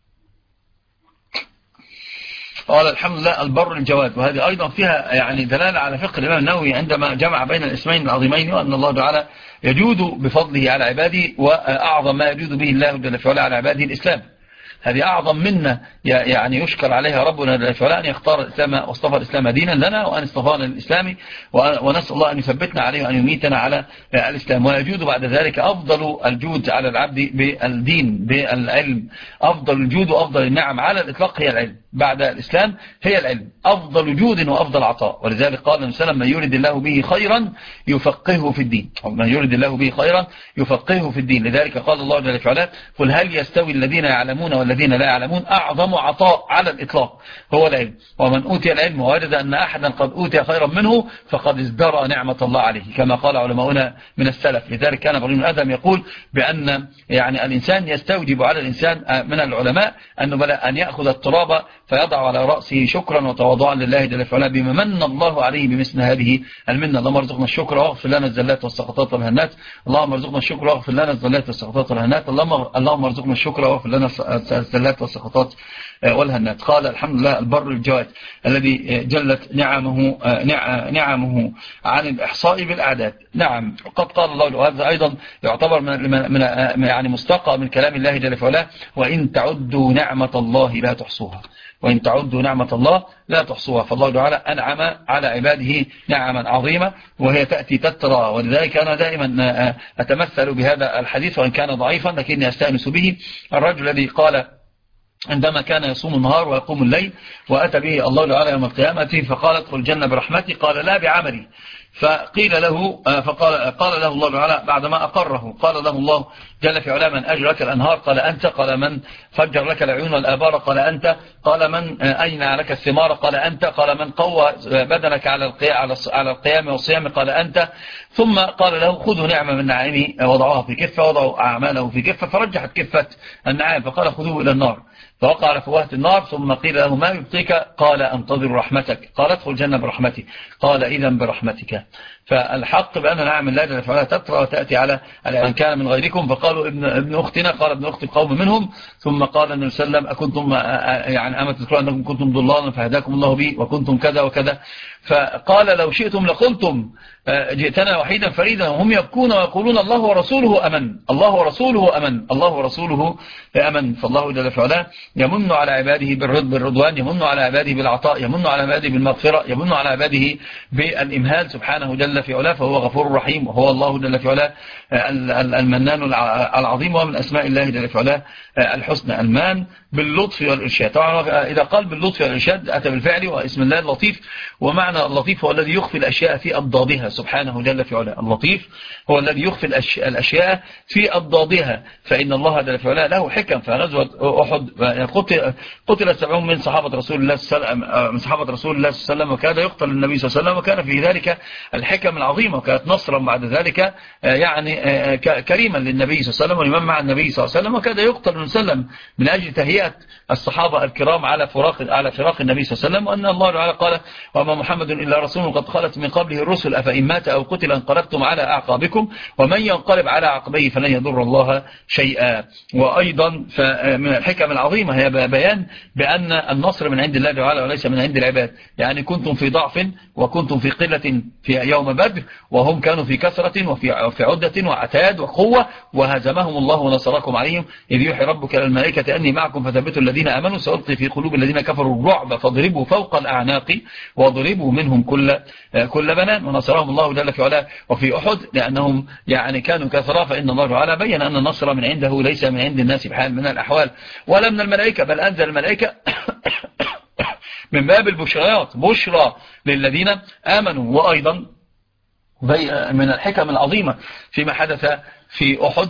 قال الحمد لله البر الجواد، وهذه أيضا فيها يعني دلالة على فقه الإمام النووي عندما جمع بين الاسمين العظيمين، وأن الله تعالى يجود بفضله على عباده، وأعظم ما يجود به الله جل في علاه على عباده الإسلام. هذه أعظم منا يعني يشكر عليها ربنا جل في علاه أن يختار الإسلام واصطفى الإسلام دينا لنا، وأن اصطفانا للإسلام، ونسأل الله أن يثبتنا عليه وأن يميتنا على الإسلام. ويجود بعد ذلك أفضل الجود على العبد بالدين بالعلم، أفضل الجود وأفضل النعم على الإطلاق هي العلم، بعد الإسلام هي العلم، أفضل جود وأفضل عطاء. ولذلك قال النبي صلى الله عليه وسلم من يريد الله به خيرا يفقهه في الدين، من يريد الله به خيرا يفقهه في الدين. لذلك قال الله جل في علاه قل هل يستوي الذين يعلمون والذين لا يعلمون، أعظم عطاء على الإطلاق هو العلم، ومن أوتي العلم ووجد أن أحدا قد أوتي خيرا منه فقد ازدرى نعمة الله عليه، كما قال علماؤنا من السلف. لذلك كان ابن آدم يقول بأن يعني الإنسان يستوجب على الإنسان من العلماء أن يأخذ التراب فيضع على رأسه شكرا وتواضعا لله جل في علاه بما من الله عليه بمثل هذه المنة. اللهم ارزقنا الشكر واغفر لنا الزلات والسقطات والهنات، اللهم ارزقنا الشكر واغفر لنا الزلات والسقطات والهنات، اللهم ارزقنا الشكر واغفر لنا الزلات والسقطات والهنات. قال الحمد لله البر الجواد الذي جلت نعمه عن الإحصاء بالأعداد. نعم، وقد قال الله، وهذا أيضا يعتبر من يعني مستقى من كلام الله جل في علاه وإن تعدوا نعمة الله لا تحصوها، وإن تعدوا نعمة الله لا تحصوها. فالله تعالى أنعم على عباده نعما عظيمة، وهي تأتي تترى. ولذلك أنا دائما أتمثل بهذا الحديث وإن كان ضعيفا لكني أستأنس به. الرجل الذي قال عندما كان يصوم النهار ويقوم الليل وأتى به الله تعالى يوم القيامة فقال ادخل الجنة برحمتي، قال لا بعملي، فقيل له قال له الله تعالى بعدما أقره، قال له الله جل في علا: من أجرك الأنهار؟ قال أنت. قال من فجر لك العيون والآبار؟ قال أنت. قال من أين لك الثمار؟ قال أنت. قال من قوى بدنك على القيام والصيام؟ قال أنت. ثم قال له: خذوا نعمة من نعيمي، وضعوها في كفة، وضعوا أعماله في كفة، فرجحت كفة النعام، فقال: خذوه إلى النار. فوقع على فوهة النار، ثم قيل له: ما يبقيك؟ قال: انتظر رحمتك. قال: ادخل الجنة برحمتي. قال: إذا برحمتك. فالحق بأن نعم الله جل وعلا تترى وتأتي على من كان من غيركم. فقالوا: ابن أختنا. قال: ابن أخت القوم منهم. ثم قال النبي صلى الله عليه وسلم: أكنتم يعني أما تذكرون أنكم كنتم ضلالا فهداكم الله بي، وكنتم كذا وكذا. فقال: لو شئتم لقلتم جئتنا وحيدا فريدا، وهم يبكون ويقولون: الله ورسوله أمن، الله ورسوله أمن، الله ورسوله أمن. فالله جل وعلا يمن على عباده بالرضوان، يمن على عباده بالعطاء، يمن على عباده بالمغفرة، يمن على عباده بالإمهال سبحانه جل في علاه، فهو غفور رحيم، وهو الله جل في علاه المنان العظيم، ومن أسماء الله جل في علاه الحسنى المان باللطف والإرشاد. طبعا إذا قال باللطف والإرشاد أتى بالفعل، واسم الله اللطيف، ومعنى اللطيف هو الذي يخفي الأشياء في أضدادها سبحانه جل في علاه. اللطيف هو الذي يخفي الأشياء في أضدادها، فإن الله جل في علاه له حكم. فغزوة أحد قتل 70 من صحابة رسول الله صلى الله عليه وسلم، وكان يقتل النبي صلى الله عليه وسلم، وكان في ذلك الحكم العظيمة، وكانت نصرا بعد ذلك يعني كريما للنبي صلى الله عليه وسلم ولمن مع النبي صلى الله عليه وسلم، وكان يقتل وسلم من أجل تهيئة الصحابة الكرام على فراق النبي صلى الله عليه وسلم. وأن الله تعالى قال: وما محمد إلا رسول قد خلت من قبله الرسل أفإن مات أو قتل انقلبتم على أعقابكم ومن ينقلب على عقبيه فلن يضر الله شيئا. وأيضا من الحكم العظيمة هي بيان بأن النصر من عند الله تعالى وليس من عند العباد. يعني كنتم في ضعف وكنتم في قلة في يوم بدر، وهم كانوا في كثرة وفي عدة وعتاد وقوة، وهزمهم الله ونصركم عليهم، إذ يوحي ربك إلى الملائكة أني معكم فثبتوا الذين آمنوا سألقي في قلوب الذين كفروا الرعب فاضربوا فوق الأعناق واضربوا منهم كل بنان. ونصرهم الله جل في علاه وفي أحد لأنهم يعني كانوا كثرة، فإن الله تعالى بين أن النصر من عنده ليس من عند الناس بحال من الأحوال ولا من الملائكة، بل أنزل الملائكة من باب البشريات، بشرى للذين آمنوا. وأيضا من الحكم العظيمة فيما حدث في أحد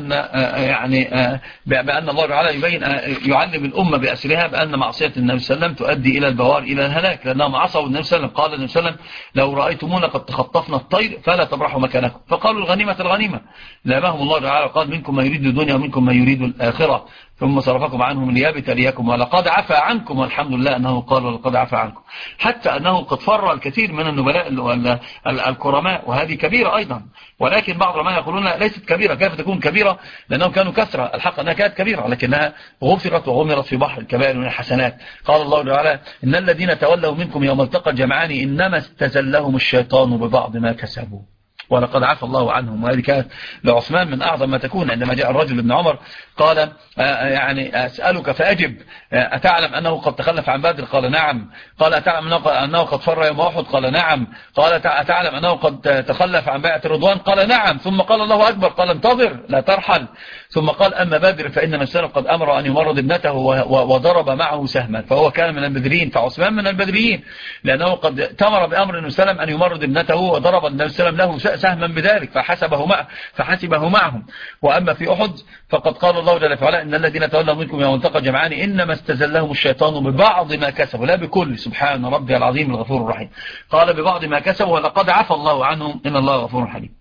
بأن الله تعالى يعلم الأمة بأسرها بأن معصية النبي صلى الله عليه وسلم تؤدي إلى البوار إلى الهلاك، لأنهم عصوا النبي صلى الله عليه وسلم. قال النبي صلى الله عليه وسلم: لو رأيتمونا قد تخطفنا الطير فلا تبرحوا مكانكم. فقالوا: الغنيمة. لامهم الله تعالى قال: منكم من يريد الدنيا ومنكم من يريد الآخرة ثم صرفكم عنهم ليبتليكم ولقد عفا عنكم. والحمد لله أنه قال: ولقد عفا عنكم، حتى أنه قد فر الكثير من النبلاء الكرماء، وهذه كبيرة أيضا. ولكن بعض العلماء يقولون: ليست كبيرة. كيف تكون كبيرة؟ لأنهم كانوا كثرة. الحق أنها كانت كبيرة، لكنها غفرت وغمرت في بحر الكبائر من الحسنات. قال الله تعالى: إن الذين تولوا منكم يوم التقى الجمعان إنما استزلهم الشيطان ببعض ما كسبوا ولقد عفى الله عنهم. وهذه كانت لعثمان من أعظم ما تكون. عندما جاء الرجل ابن عمر قال: يعني أسألك فأجب، أتعلم أنه قد تخلف عن بدر؟ قال: نعم. قال: أتعلم أنه قد فر يوم أحد؟ قال: نعم. قال: أتعلم أنه قد تخلف عن بيعة الرضوان؟ قال: نعم. ثم قال: الله أكبر. قال: انتظر لا ترحل. ثم قال: أما بدر فإن النبي قد أمر أن يمرض ابنته وضرب معه سهما، فهو كان من البدريين. فعثمان من البدريين لأنه قد تمر بأمر النبي صلى الله عليه وسلم أن يمرض ابنته، وضرب النبي صلى الله عليه وسلم له سهما بذلك فحسبه معهم. وأما في أحد فقد قال الله جل وعلا: إن الذين تولوا منكم يوم التقى الجمعان إنما استزلهم الشيطان ببعض ما كسبوا، لا بكل. سبحان ربي العظيم الغفور الرحيم. قال: ببعض ما كسبوا ولقد عفى الله عنهم إن الله غفور حليم.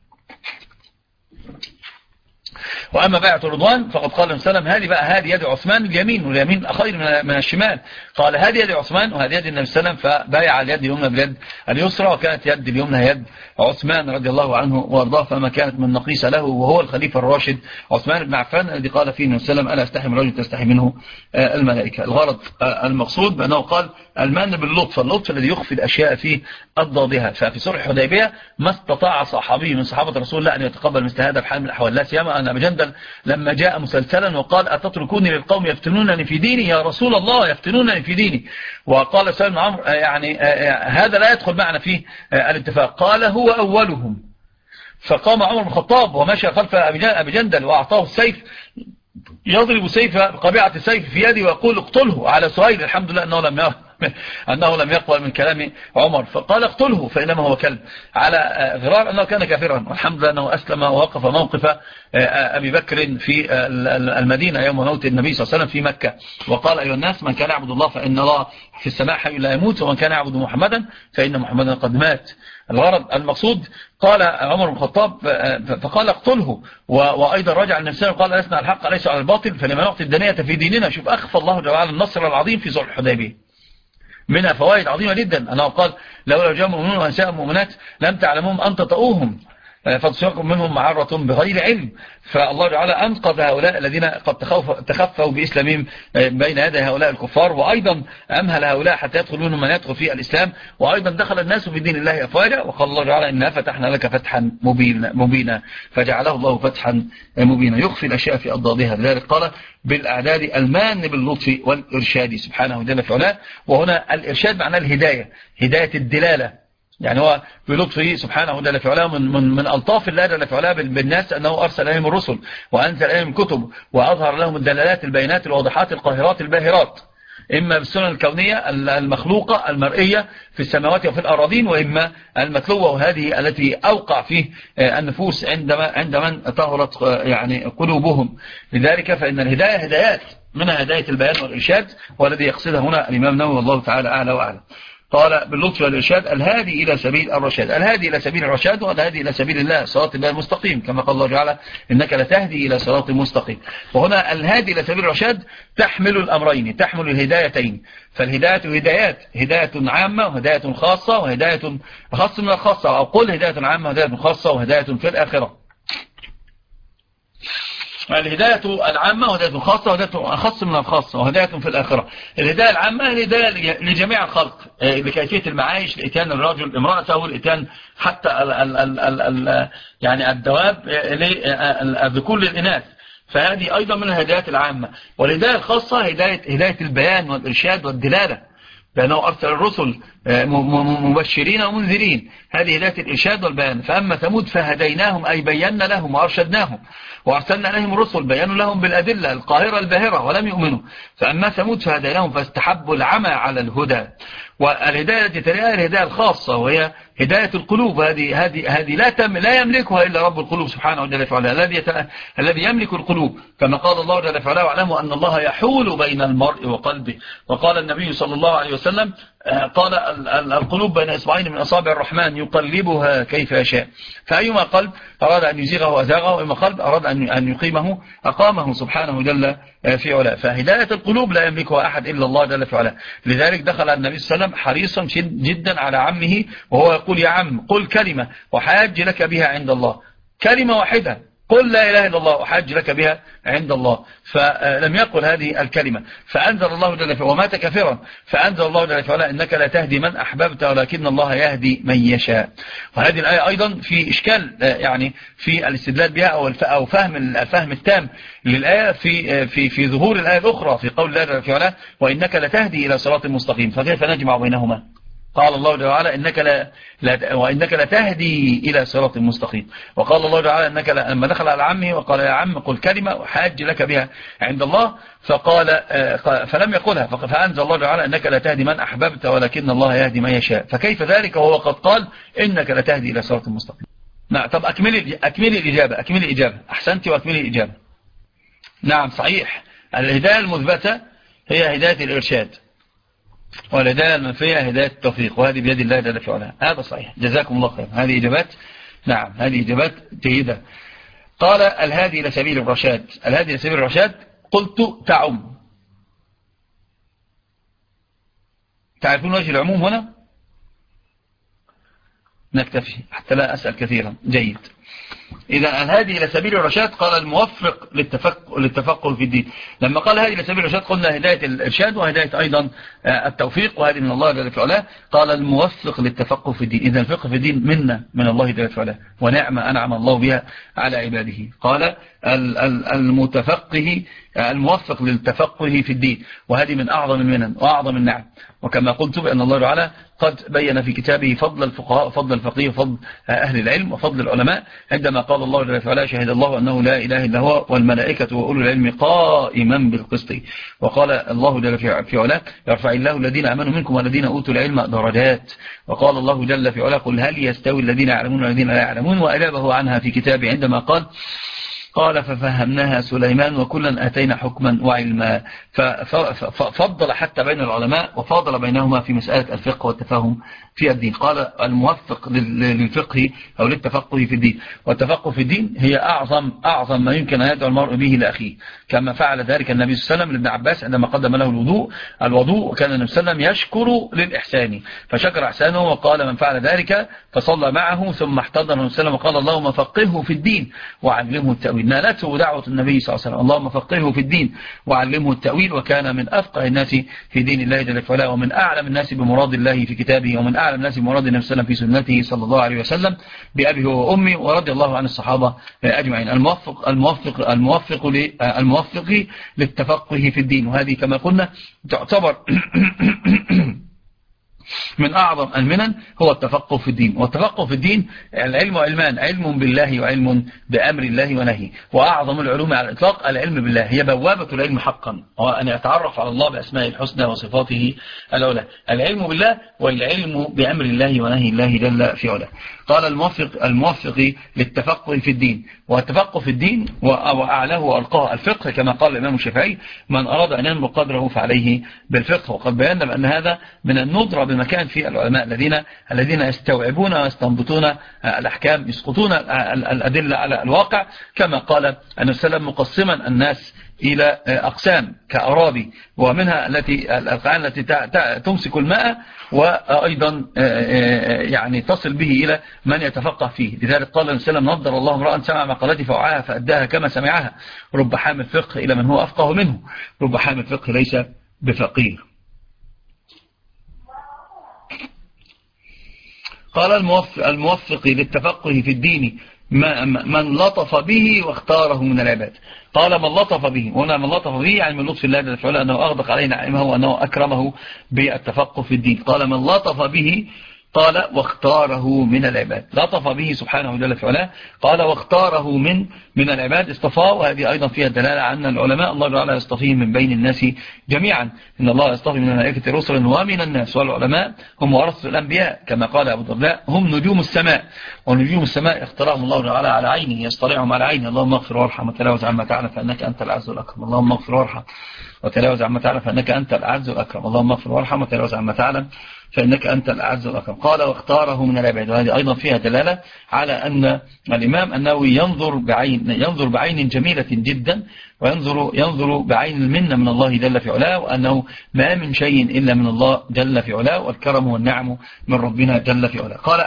وأما بيعة الرضوان فقد قال النبي صلى الله عليه وسلم: هذه يد عثمان اليمين، واليمين خير من الشمال. قال: هذه يد عثمان وهذه يد النبي صلى الله عليه وسلم، فبايع اليد اليمنى باليد اليسرى، وكانت يد اليمنى يد عثمان رضي الله عنه وارضاه، فما كانت من نقيصة له، وهو الخليفة الراشد عثمان بن عفان الذي قال فيه النبي صلى الله عليه وسلم: ألا أستحي من رجل تستحي منه الملائكة. الغرض المقصود بأنه قال: المان باللطف، اللطف الذي يخفي الأشياء في أضدادها. ففي صلح الحديبية ما استطاع صحابي من صحابة رسول الله أن يتقبل مثل هذا بحال من الأحوال، لا سيما أن أبي جندل لما جاء مسلسلا وقال: أتتركوني للقوم يفتنونني في ديني؟ يا رسول الله، يفتنونني في ديني. وقال سالم بن عمرو: يعني هذا لا يدخل معنا فيه الاتفاق. قال: هو أولهم. فقام عمر بن الخطاب ومشى خلف أبي جندل وأعطاه السيف، يضرب سيف قبيعة السيف في يدي ويقول: اقتله على سهيل. الحمد لله أنه أنه لم يقبل من كلام عمر فقال اقتله فإنما هو كلب، على غرار أنه كان كافرا، والحمد لله أنه أسلم ووقف موقف أبي بكر في المدينة يوم موت النبي صلى الله عليه وسلم في مكة، وقال أيها الناس من كان يعبد الله فإن الله في السماء حي لا يموت، ومن كان يعبد محمدا فإن محمدا قد مات. الغرض المقصود قال عمر بن الخطاب فقال اقتله، وأيضا رجع النفسان وقال أسمع الحق ليس على الباطل فلما نعطي الدنية في ديننا. شوف أخفى الله جل وعلا النصر العظيم في صلح الحديبية، منها فوائد عظيمة جدا، أنه قال لولا جاء مؤمنون ونساء مؤمنات لم تعلمهم أن تطؤوهم فتصيبكم منهم معرة بغير علم. فالله تعالى أنقذ هؤلاء الذين قد تخفوا بإسلامهم بين يدي هؤلاء الكفار، وأيضا أمهل هؤلاء حتى يدخل منهم من يدخل في الإسلام، وأيضا دخل الناس في دين الله أفواجا. وقال الله تعالى إنا فتحنا لك فتحا مبينا فجعله الله فتحا مبينا يخفي الأشياء في أضدادها. لذلك قال بالأعداد المان باللطف والإرشاد سبحانه جل في علاه. وهنا الإرشاد معناه الهداية، هداية الدلالة، يعني هو بلطفه سبحانه جل في علاه من ألطاف الله جل في علاه بالناس أنه أرسل إليهم الرسل وأنزل إليهم الكتب وأظهر لهم الدلالات البينات الواضحات القاهرات الباهرات، إما بالسنن الكونية المخلوقة المرئية في السماوات وفي الأراضين، وإما المتلوة وهذه التي أوقع فيه النفوس عند من طهرت يعني قلوبهم. لذلك فإن الهداية هدايات، منها هداية البيان والإرشاد، والذي يقصدها هنا الإمام النووي والله تعالى أعلى وأعلم. قال باللطف والإرشاد الهادي إلى سبيل الرشاد، الهادي إلى سبيل الرشاد والهادي إلى سبيل الله صراط الله المستقيم، كما قال الله تعالى إنك لتهدي إلى صراط مستقيم. وهنا الهادي إلى سبيل الرشاد تحمل الأمرين، تحمل الهدايتين. فالهداية هدايات، هداية عامة وهداية خاصة، وهداية خاصة من الخاصة، أو قل هداية عامة وهداية خاصة وهداية في الآخرة. الهداية العامة وهداية خاصة وهداية أخص من الخاصة وهداية في الآخرة. الهداية العامة الهداية لجميع الخلق لكيفية المعايش، لإتيان الرجل امرأته، لإتيان حتى يعني الدواب لذكور الإناث، فهذه أيضا من الهدايات العامة. والهداية الخاصة هداية البيان والإرشاد والدلالة، لأنه أرسل الرسل مبشرين ومنذرين، هذه هداية الإرشاد والبيان. فأما ثمود فهديناهم أي بينا لهم وأرشدناهم، وأرسلنا إليهم الرسل بيانوا لهم بالأدلة القاهرة الباهرة ولم يؤمنوا. فأما ثمود فهديناهم فاستحبوا العمى على الهدى. والهداية التي تليها الهداية الخاصة وهي هداية القلوب، هذه لا يملكها إلا رب القلوب سبحانه وتعالى الذي يملك القلوب، كما قال الله جل وعلا واعلموا أن الله يحول بين المرء وقلبه. وقال النبي صلى الله عليه وسلم قال القلوب بين إصبعين من أصابع الرحمن يقلبها كيف يشاء، فأيما قلب أراد أن يزيغه أزاغه، وأيما قلب أراد أن يقيمه أقامه سبحانه جل في علاه. فهداية القلوب لا يملكها أحد إلا الله جل في علاه. لذلك دخل النبي صلى الله عليه وسلم حريصا جدا على عمه، وهو يقول يا عم قل كلمة وحاج لك بها عند الله، كلمة واحدة قل لا إله إلا الله وحاج لك بها عند الله. فلم يقل هذه الكلمة، فأنزل الله جل في ومات كافرا، فأنزل الله جل في علاه إنك لا تهدي من أحببت ولكن الله يهدي من يشاء. وهذه الآية أيضا في إشكال يعني في الاستدلال بها أو فهم الفهم التام للآية في ظهور الآية الأخرى في قول الله جل في علاه وإنك لا تهدي إلى صراط مستقيم. فكيف نجمع بينهما؟ قال الله تعالى وإنك لا تهدي إلى صراط مستقيم، وقال الله تعالى إنك لما دخل على عمه وقال يا عم قل كلمة وحاج لك بها عند الله، فقال فلم يقلها، فأنزل الله تعالى إنك لا تهدي من أحببت ولكن الله يهدي من يشاء. فكيف ذلك وهو قد قال إنك لا تهدي إلى صراط مستقيم؟ نعم. طب أكملي الإجابة أحسنت وأكملي الإجابة. نعم صحيح، الهداية المثبتة هي هداية الإرشاد، والهداية المنفية هداية التوفيق، وهذه بيد الله جل في علاه. هذا صحيح، جزاكم الله خير. هذه إجابات، نعم هذه إجابات جيدة. قال الهادي إلى سبيل الرشاد، الهادي إلى سبيل الرشاد قلت تعم. تعرفون وجه العموم هنا؟ نكتفي حتى لا أسأل كثيرا. جيد. إذا الهادي إلى سبيل الرشاد قال الموفق للتفقه في الدين. لما قال هادي إلى سبيل الرشاد قلنا هداية الإرشاد وهداية أيضا التوفيق، وهذه من الله جل في علاه. قال الموفق للتفقه في الدين، إذا الفقه في الدين منا من الله جل في علاه ونعمة أنعم الله بها على عباده. قال المتفقه الموفق للتفقه في الدين، وهذه من أعظم المنن وأعظم النعم. وكما قلت بأن الله تعالى قد بين في كتابه فضل الفقهاء وفضل الفقيه وفضل أهل العلم وفضل العلماء، عندما كما قال الله جل وعلا شهد الله أنه لا إله إلا هو والملائكة وأولو العلم قائما بالقسط. وقال الله جل في علا يرفع الله الذين آمنوا منكم والذين أوتوا العلم درجات. وقال الله جل في علا قل هل يستوي الذين يعلمون والذين لا يعلمون. وأجابه عنها في كتابه عندما قال ففهمناها سليمان وكلا آتينا حكما وعلما. ففضل حتى بين العلماء وفاضل بينهما في مسألة الفقه والتفاهم في الدين. قال الموفق للفقه أو للتفقه في الدين، والتفقه في الدين هي أعظم ما يمكن أن يدعو المرء به لأخيه، كما فعل ذلك النبي صلى الله عليه وسلم لابن عباس عندما قدم له الوضوء وكان النبي صلى الله عليه وسلم يشكر للإحسان فشكر إحسانه وقال من فعل ذلك فصلى معه ثم احتضن النبي صلى الله عليه وسلم وقال اللهم فقهه في الدين وعلمه التأويل. نالته دعوة النبي صلى الله عليه وسلم اللهم فقهه في الدين وعلمه التأويل، وكان من أفقه الناس في دين الله جل وعلا ومن أعلم الناس بمراد الله في كتابه ومن أعلم الناس بمراد النبي صلى الله عليه وسلم في سنته صلى الله عليه وسلم بأبيه وأمي ورضي الله عن الصحابة أجمعين. الموفق للتفقه في الدين، وهذه كما قلنا تعتبر من أعظم المنن هو التفقه في الدين. والتفقه في الدين العلم علمان، علم بالله وعلم بأمر الله ونهي. وأعظم العلوم على الإطلاق العلم بالله، هي بوابة العلم حقا، هو أن يتعرف على الله بأسماء الحسنى وصفاته العلى. العلم بالله والعلم بأمر الله ونهي الله جل في علاه. قال الموفق للتفقه في الدين، والتفقه في الدين وأعلاه وألقاه الفقه كما قال الإمام الشافعي من أراد أن ينمو قدره فعليه بالفقه. وقد بينا بأن هذا من الندرة بمكان في العلماء الذين يستوعبون ويستنبطون الأحكام، يسقطون الأدلة على الواقع، كما قال النبي صلى الله عليه وسلم مقسما الناس إلى أقسام كأرابي، ومنها الأقعان التي تمسك الماء، وأيضا يعني تصل به إلى من يتفقه فيه. لذلك قال النبي صلى الله عليه وسلم نضر الله امرأ سمع مقالتي فوعاها فأداها كما سمعها، رب حامل فقه إلى من هو أفقه منه، رب حامل فقه ليس بفقيه. قال الموفق للتفقه في الدين من لطف به واختاره من العباد. قال من لطف به، هنا من لطف به يعني من لطف الله جل وعلا أنه أغدق عليه نعمه وأنه أكرمه بالتفقه في الدين. قال من لطف به قال واختاره من العباد، لطف به سبحانه جل وعلا، قال واختاره من العباد، اصطفاه. وهذه أيضا فيها دلالة عن العلماء الله تعالى يصطفيهم من بين الناس جميعا، إن الله يصطفي من الملائكة رسلا ومن الناس، والعلماء هم ورثة الأنبياء كما قال أبو الدرداء هم نجوم السماء، ونجوم السماء اختارهم الله تعالى على عينه يصطلعهم على عينه. اللهم اغفر وارحم وتجاوز عما تعلم فإنك أنت الأعز والأكرم، اللهم اغفر وارحم وتجاوز عما تعلم فإنك أنت الأعز والأكرم، اللهم اغفر وارحم وتجاوز عما تعلم فإنك أنت الأعز والأكرم. قال واختاره من العباد، وهذه أيضا فيها دلالة على أن الإمام النووي ينظر بعين جميلة جدا، وينظر بعين المنة من الله جل في علاه، وأنه ما من شيء إلا من الله جل في علاه، والكرم والنعم من ربنا جل في علاه. قال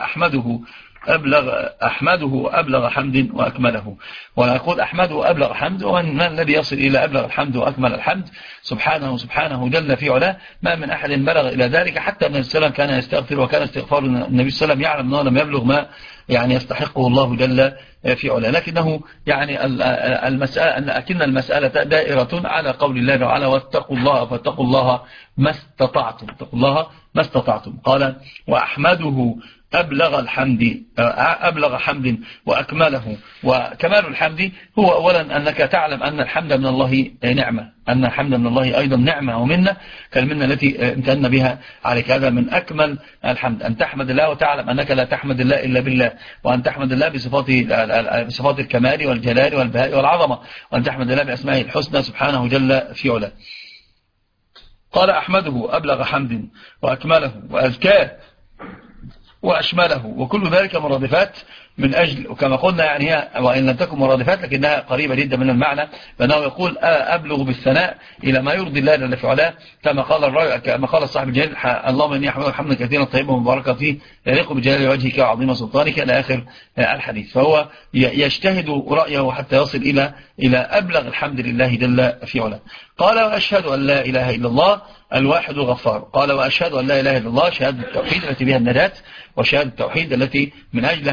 أحمده أبلغ حمد وأكمله. ويقول أحمده أبلغ حمد، ومن الذي يصل إلى أبلغ الحمد وأكمل الحمد؟ سبحانه جل في علاه، ما من أحد بلغ إلى ذلك. حتى النبي صلى الله عليه وسلم كان يستغفر، وكان استغفار النبي صلى الله عليه وسلم يعلم أنه لم يبلغ ما يعني يستحقه الله جل في علاه، لكنه يعني المسألة دائرة على قول الله تعالى فاتقوا الله ما استطعتم، اتقوا الله ما استطعتم. قال وأحمده أبلغ حمد وأكمله. وكمال الحمد هو أولا أنك تعلم أن الحمد من الله نعمة، أن الحمد من الله أيضا نعمة ومنة كالمنة التي امتن بها عليك. هذا من أكمل الحمد، أن تحمد الله وتعلم أنك لا تحمد الله إلا بالله، وأن تحمد الله بصفات الكمال والجلال والبهاء والعظمة، وأن تحمد الله بأسمائه الحسنى سبحانه جل في علاه. قال أحمده أبلغ حمد وأكمله وأزكاه وأشمله. وكل ذلك مرادفات من أجل، وكما قلنا يعني هي وإن لم تكن مرادفات لكنها قريبة جدا من المعنى، فإنه يقول أبلغ بالثناء إلى ما يرضي الله جل في علاه، كما قال الصاحب الجليل اللهم إني أحمدك حمدا كثيرا طيبا مباركا فيه يليق بجلال وجهك وعظيم سلطانك إلى آخر الحديث. فهو يجتهد رأيه حتى يصل إلى أبلغ الحمد لله جل في علاه. قال وأشهد أن لا إله إلا الله الواحد الغفار. قال وأشهد أن لا إله إلا الله، شهادة التوحيد التي بها النجاة، وشهادة التوحيد التي من أجلها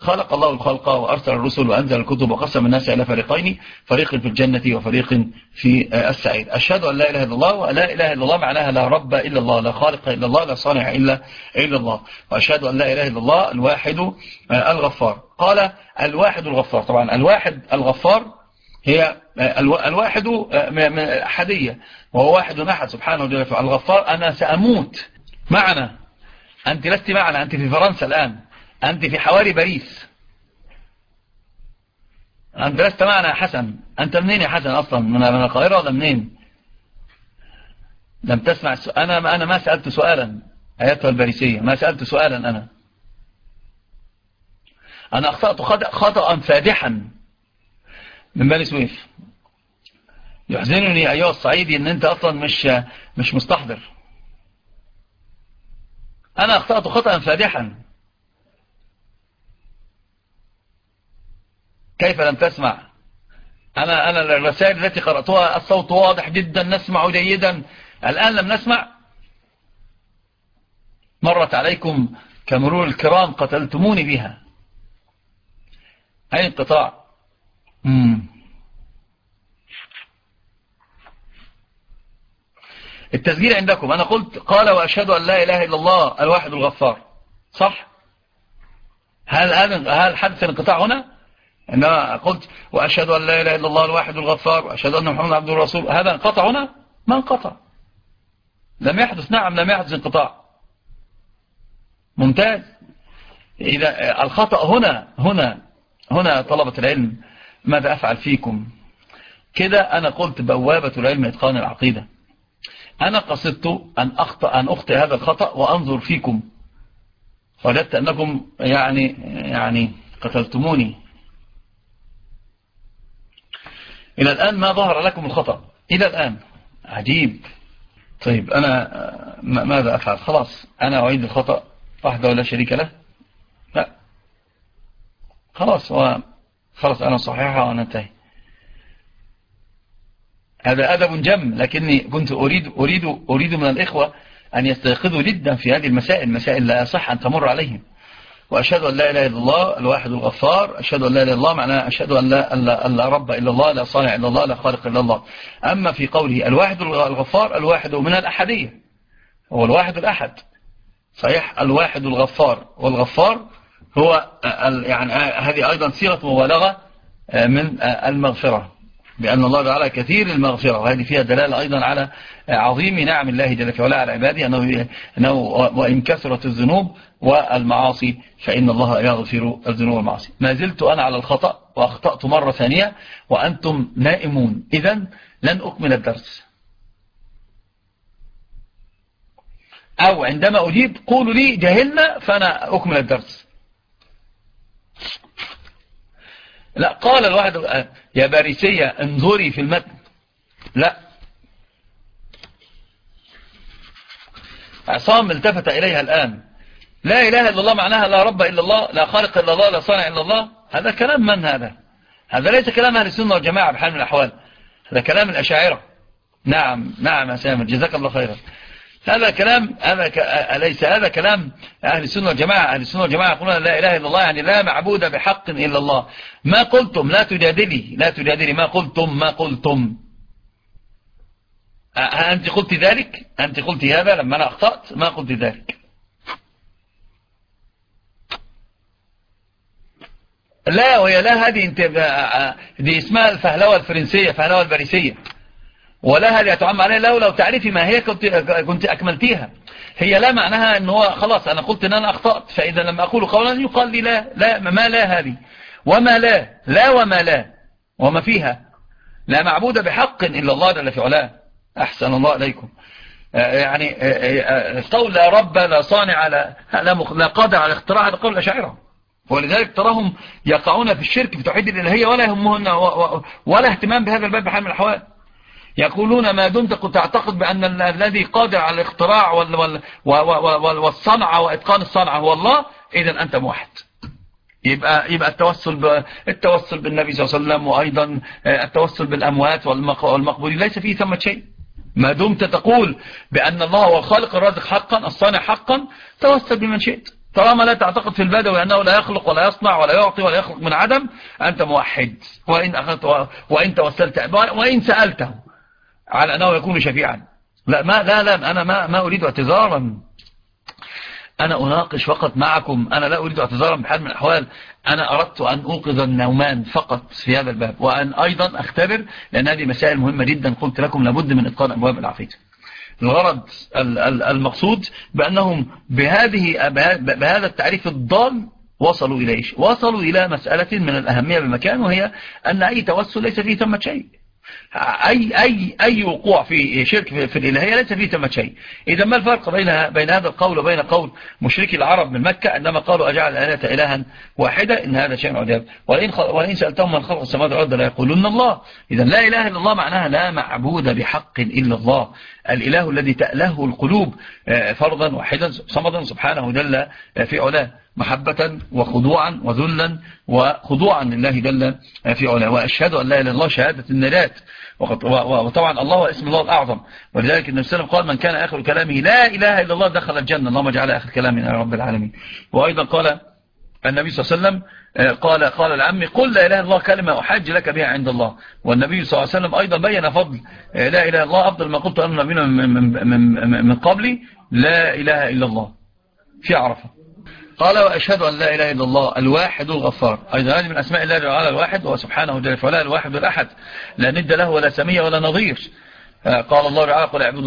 خلق الله الخلق وأرسل الرسل وأنزل الكتب وقسم الناس إلى فريقين، فريق في الجنة وفريق في السعير. أشهد أن لا إله إلا الله، ولا إله إلا الله معناها لا رب إلا الله، لا خالق إلا الله، لا صانع إلا الله. وأشهد أن لا إله إلا الله الواحد الغفار. قال الواحد الغفار. طبعا الواحد الغفار هي الواحد أحدية، وهو واحد أحد سبحانه وتعالى. الغفار أنا سأموت معنا، أنت لست معنا، أنت في فرنسا الآن، أنت في حواري باريس، أنت لست معنا يا حسن. أنت منين يا حسن أصلا؟ من القاهرة ولا منين؟ لم تسمع أنا ما سألت سؤالا أيتها الباريسية، ما سألت سؤالا. أنا أخطأت خطأ فادحا من بني سويف. يحزنني أيها الصعيدي أن أنت أصلا مش مستحضر. أنا أخطأت خطأ فادحا. كيف لم تسمع؟ أنا الرسائل التي قرأتها الصوت واضح جدا، نسمع جيدا. الآن لم نسمع. مرت عليكم كمرور الكرام، قتلتموني بها. أين القطاع؟ التسجيل عندكم. أنا قلت قال وأشهد أن لا إله إلا الله الواحد الغفار، صح؟ هل حدث الانقطاع هنا؟ إنما قلت وأشهد أن لا إله إلا الله الواحد الغفار وأشهد أن محمد عبده ورسوله، هذا انقطع هنا؟ ما انقطع، لم يحدث. نعم لم يحدث انقطاع. ممتاز. إذا الخطأ هنا طلبة العلم، ماذا أفعل فيكم كده؟ أنا قلت بوابة العلم إتقان العقيدة. أنا قصدت أن أخطئ هذا الخطأ وأنظر فيكم، وجدت أنكم يعني قتلتموني. إلى الآن ما ظهر لكم الخطأ إلى الآن. عجيب. طيب أنا ماذا أفعل؟ خلاص أنا أعيد الخطأ وحده ولا شريك له. لا خلاص أنا صحيحة وننتهي. هذا أدب جم، لكني كنت أريد من الإخوة أن يستيقظوا جدا في هذه المسائل لا يصح أن تمر عليهم. وأشهد أن لا إله إلا الله الواحد الغفار. أشهد أن لا إله إلا الله معناها أشهد أن لا رب إلا الله، لا صانع إلا الله، لا خالق إلا الله. أما في قوله الواحد الغفار، الواحد من الأحدية، هو الواحد الأحد، صحيح. الواحد الغفار، والغفار هو يعني هذه أيضا صيغة مبالغة من المغفرة، بأن الله تعالى كثير المغفرة، وهذه فيها دلالة أيضا على عظيم نعم الله جل في علاه على عباده، أنه وإن كثرت الذنوب والمعاصي فإن الله يغفر الذنوب والمعاصي. ما زلت أنا على الخطأ وأخطأت مرة ثانية وأنتم نائمون، إذن لن أكمل الدرس. أو عندما أجيب قولوا لي جهلنا فأنا أكمل الدرس. لا، قال الواحد يا باريسية انظري في المتن. لا، عصام التفت إليها الآن. لا إله إلا الله معناها لا رب إلا الله، لا خالق إلا الله، لا صانع إلا الله. هذا كلام من هذا ليس كلام أهل السنة والجماعة بحال من الأحوال، هذا كلام الأشاعرة. نعم يا سامر، جزاك الله خيرا. هذا كلام أليس هذا كلام أهل السنة والجماعة؟ أهل السنة والجماعة يقولون لا إله إلا الله يعني لا معبود بحق إلا الله. ما قلتم، لا تجادلي، ما قلتم. أنت قلت ذلك؟ أنت قلت هذا لما أنا أخطأت؟ ما قلت ذلك. لا، وهي لا، هذه دي اسمها الفهلوة الفرنسية، فهلوة الباريسية، ولا هل يتعم عليها لو تعرفي ما هي كنت أكملتيها. هي لا معناها أنه هو خلاص أنا قلت أن أنا أخطأت، فإذا لما أقول قولا يقال لي لا ما لا هذه، وما لا وما فيها. لا معبود بحق إلا الله جل في علاه. أحسن الله عليكم. يعني قول لا رب، لا صانع، لا قادر على اختراع، هذا قول الأشاعرة. ولذلك تراهم يقعون في الشرك في توحيد الإلهية ولا يهمهن ولا اهتمام بهذا الباب بحال من الأحوال. يقولون ما دمت كنت تعتقد بأن الذي قادر على الاختراع والصنعة وإتقان الصنعة هو الله، إذن أنت موحد. يبقى التوسل بالنبي صلى الله عليه وسلم، وأيضا التوسل بالأموات والمقبولين ليس فيه ثمة شيء. ما دمت تقول بأن الله هو الخالق الرازق حقا، الصانع حقا، توسل بمن شئت. طالما لا تعتقد في البدوي أنه لا يخلق ولا يصنع ولا يعطي ولا يخلق من عدم، أنت موحد. وإن توسلت وإن سألته على أنه يكون شفيعا. لا أنا ما أريد اعتذارا، أنا أناقش فقط معكم، أنا لا أريد اعتذارا بحال من الأحوال. أنا أردت أن أوقظ النومان فقط في هذا الباب، وأن أيضا أختبر، لأن هذه مسائل مهمة جدا. قلت لكم لابد من إتقان أبواب العقيدة. الغرض المقصود بأنهم بهذا التعريف الضال وصلوا إلى إيش؟ وصلوا إلى مسألة من الأهمية بمكان، وهي أن أي توسل ليس فيه ثمة شيء. أي وقوع في شرك في الإلهية ليس فيه ثمة شيء. إذا ما الفرق بين هذا القول وبين قول مشركي العرب من مكة عندما قالوا أجعل الآلهة إلها واحدة؟ إن هذا شيء عجاب. ولئن سألتهم من خلق السماوات والأرض لا يقولون الله. إذا لا إله إلا الله معناها لا معبود بحق إلا الله، الإله الذي تأله القلوب فرضا واحدا صمدا سبحانه جل في علاه، محبة وخضوعا وذلا وخضوعا لله جل في علاه. وأشهد أن لا إله إلا الله شهادة النجاة. وطبعا الله هو اسم الله الأعظم، ولذلك النبي صلى الله عليه وسلم قال من كان آخر كلامه لا إله إلا الله دخل الجنة. اللهم اجعل آخر كلامنا يا رب العالمين. وأيضا قال النبي صلى الله عليه وسلم قال لعمي قل لا إله إلا الله كلمة أحج لك بها عند الله. والنبي صلى الله عليه وسلم أيضا بين فضل لا إله إلا الله، أفضل ما قلت أن نبينا من قبلي لا إله إلا الله في عرفة. قال وأشهد أن لا إله إلا الله الواحد الغفار. أيضا هذه من أسماء الله تعالى الواحد، وهو سبحانه جل وعلا الواحد الأحد، لا ند له ولا سمية ولا نظير. قال الله تعالى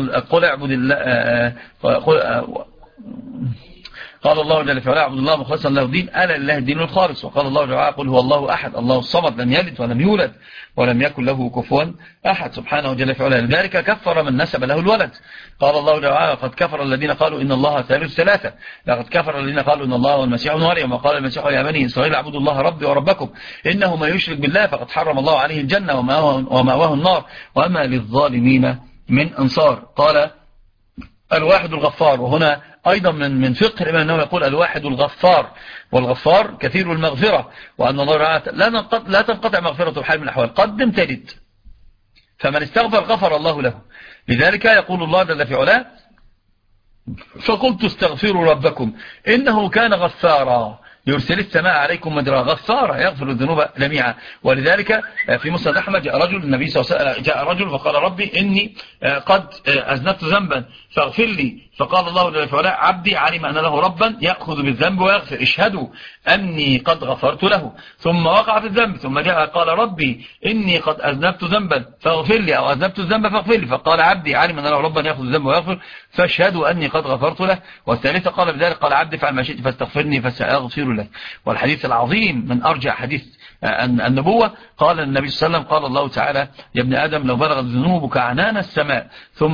قال الله جل وعلا اعبدوا الله مخلصا له الدين ألا لله الدين الخالص. وقال الله تعالى قل هو الله أحد الله الصمد لم يلد ولم يولد ولم يكن له كفوا أحد سبحانه جل وعلا. لذلك كفر من نسب له الولد. قال الله تعالى قد كفر الذين قالوا إن الله ثالث ثلاثة، لقد كفر الذين قالوا إن الله والمسيح ابن مريم. وقال المسيح يا بني إسرائيل اعبدوا الله ربي وربكم إنه من يشرك بالله فقد حرم الله عليه الجنة ومأواه النار وما للظالمين من أنصار. قال الواحد الغفار. وهنا أيضا من فقه الإمام أنه يقول الواحد الغفار، والغفار كثير المغفرة، وأن الله لا تنقطع مغفرة بحال من الأحوال، قدم تجد، فمن استغفر غفر الله له. لذلك يقول الله جل في علاه فقلت استغفروا ربكم إنه كان غفارا يرسل السماء عليكم مدرارا غفارا يغفر الذنوب جميعا. ولذلك في مسند أحمد جاء رجل النبي صلى الله عليه وسلم جاء رجل فقال ربي إني قد أذنبت ذنبا فاغفر لي. فقال الله جل وعلا عبدي علم أن له ربا يأخذ بالذنب ويغفر اشهدوا أني قد غفرت له. ثم وقع في الذنب ثم جاء قال ربي إني قد أذنبت ذنبا فاغفر لي أو أذنبت الذنب فاغفر لي. فقال عبدي علم أن له ربا يأخذ الذنب ويغفر فاشهدوا أني قد غفرت له. والثالثة قال بذلك قال عبدي فعل ما شئت فاستغفرني فسأغفر لك. والحديث العظيم من أرجع حديث النبوة قال النبي صلى الله عليه وسلم قال الله تعالى يا ابن آدم لو بلغت ذنوبك عنان السماء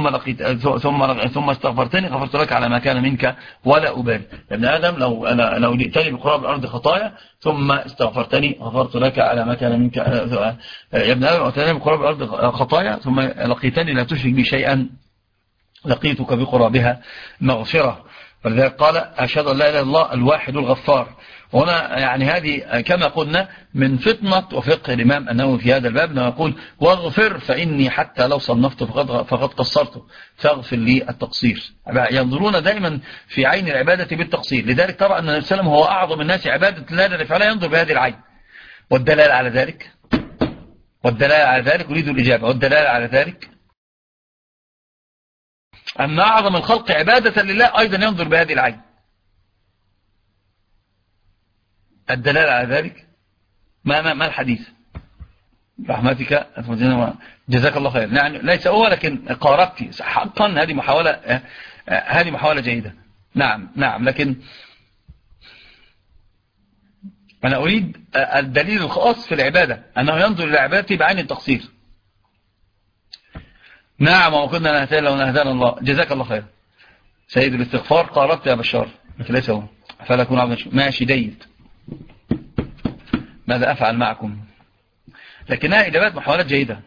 ثم استغفرتني غفرت لك على ما كان منك ولا أبالي. يا ابن آدم لو جئتني بقراب الأرض خطايا ثم استغفرتني غفرت لك على ما كان منك. يا ابن آدم لو جئتني بقراب الأرض خطايا ثم لقيتني لا تشرك بي شيئا لقيتك بقرابها مغفرة. فلذلك قال أشهد أن لا إله إلا الله الواحد الغفار. هنا يعني هذه كما قلنا من فطنة وفقه الإمام النووي في هذا الباب، أنه يقول واغفر فإني حتى لو صنفت فقد قصرت فاغفر لي التقصير. ينظرون دائما في عين العبادة بالتقصير. لذلك ترى أن النبي صلى الله عليه وسلم هو أعظم الناس عبادة لا جل وعلا ينظر بهذه العين. والدلالة على ذلك أريد الإجابة. والدلالة على ذلك أن أعظم الخلق عبادة لله أيضا ينظر بهذه العين. الدلالة على ذلك ما الحديث رحمتك جزاك الله خير. يعني ليس هو لكن قاربتي حقا هذه محاولة جيدة. نعم لكن أنا أريد الدليل الخاص في العبادة أنه ينظر إلى عبادتي بعين التقصير. نعم وقلنا نهتان لو نهدانا الله جزاك الله خير. سيد الاستغفار قاربت يا بشار لكن ليس هو فلا أكون عبدا ماشي جيد. ماذا أفعل معكم؟ لكنها إجابات محاولات جيدة.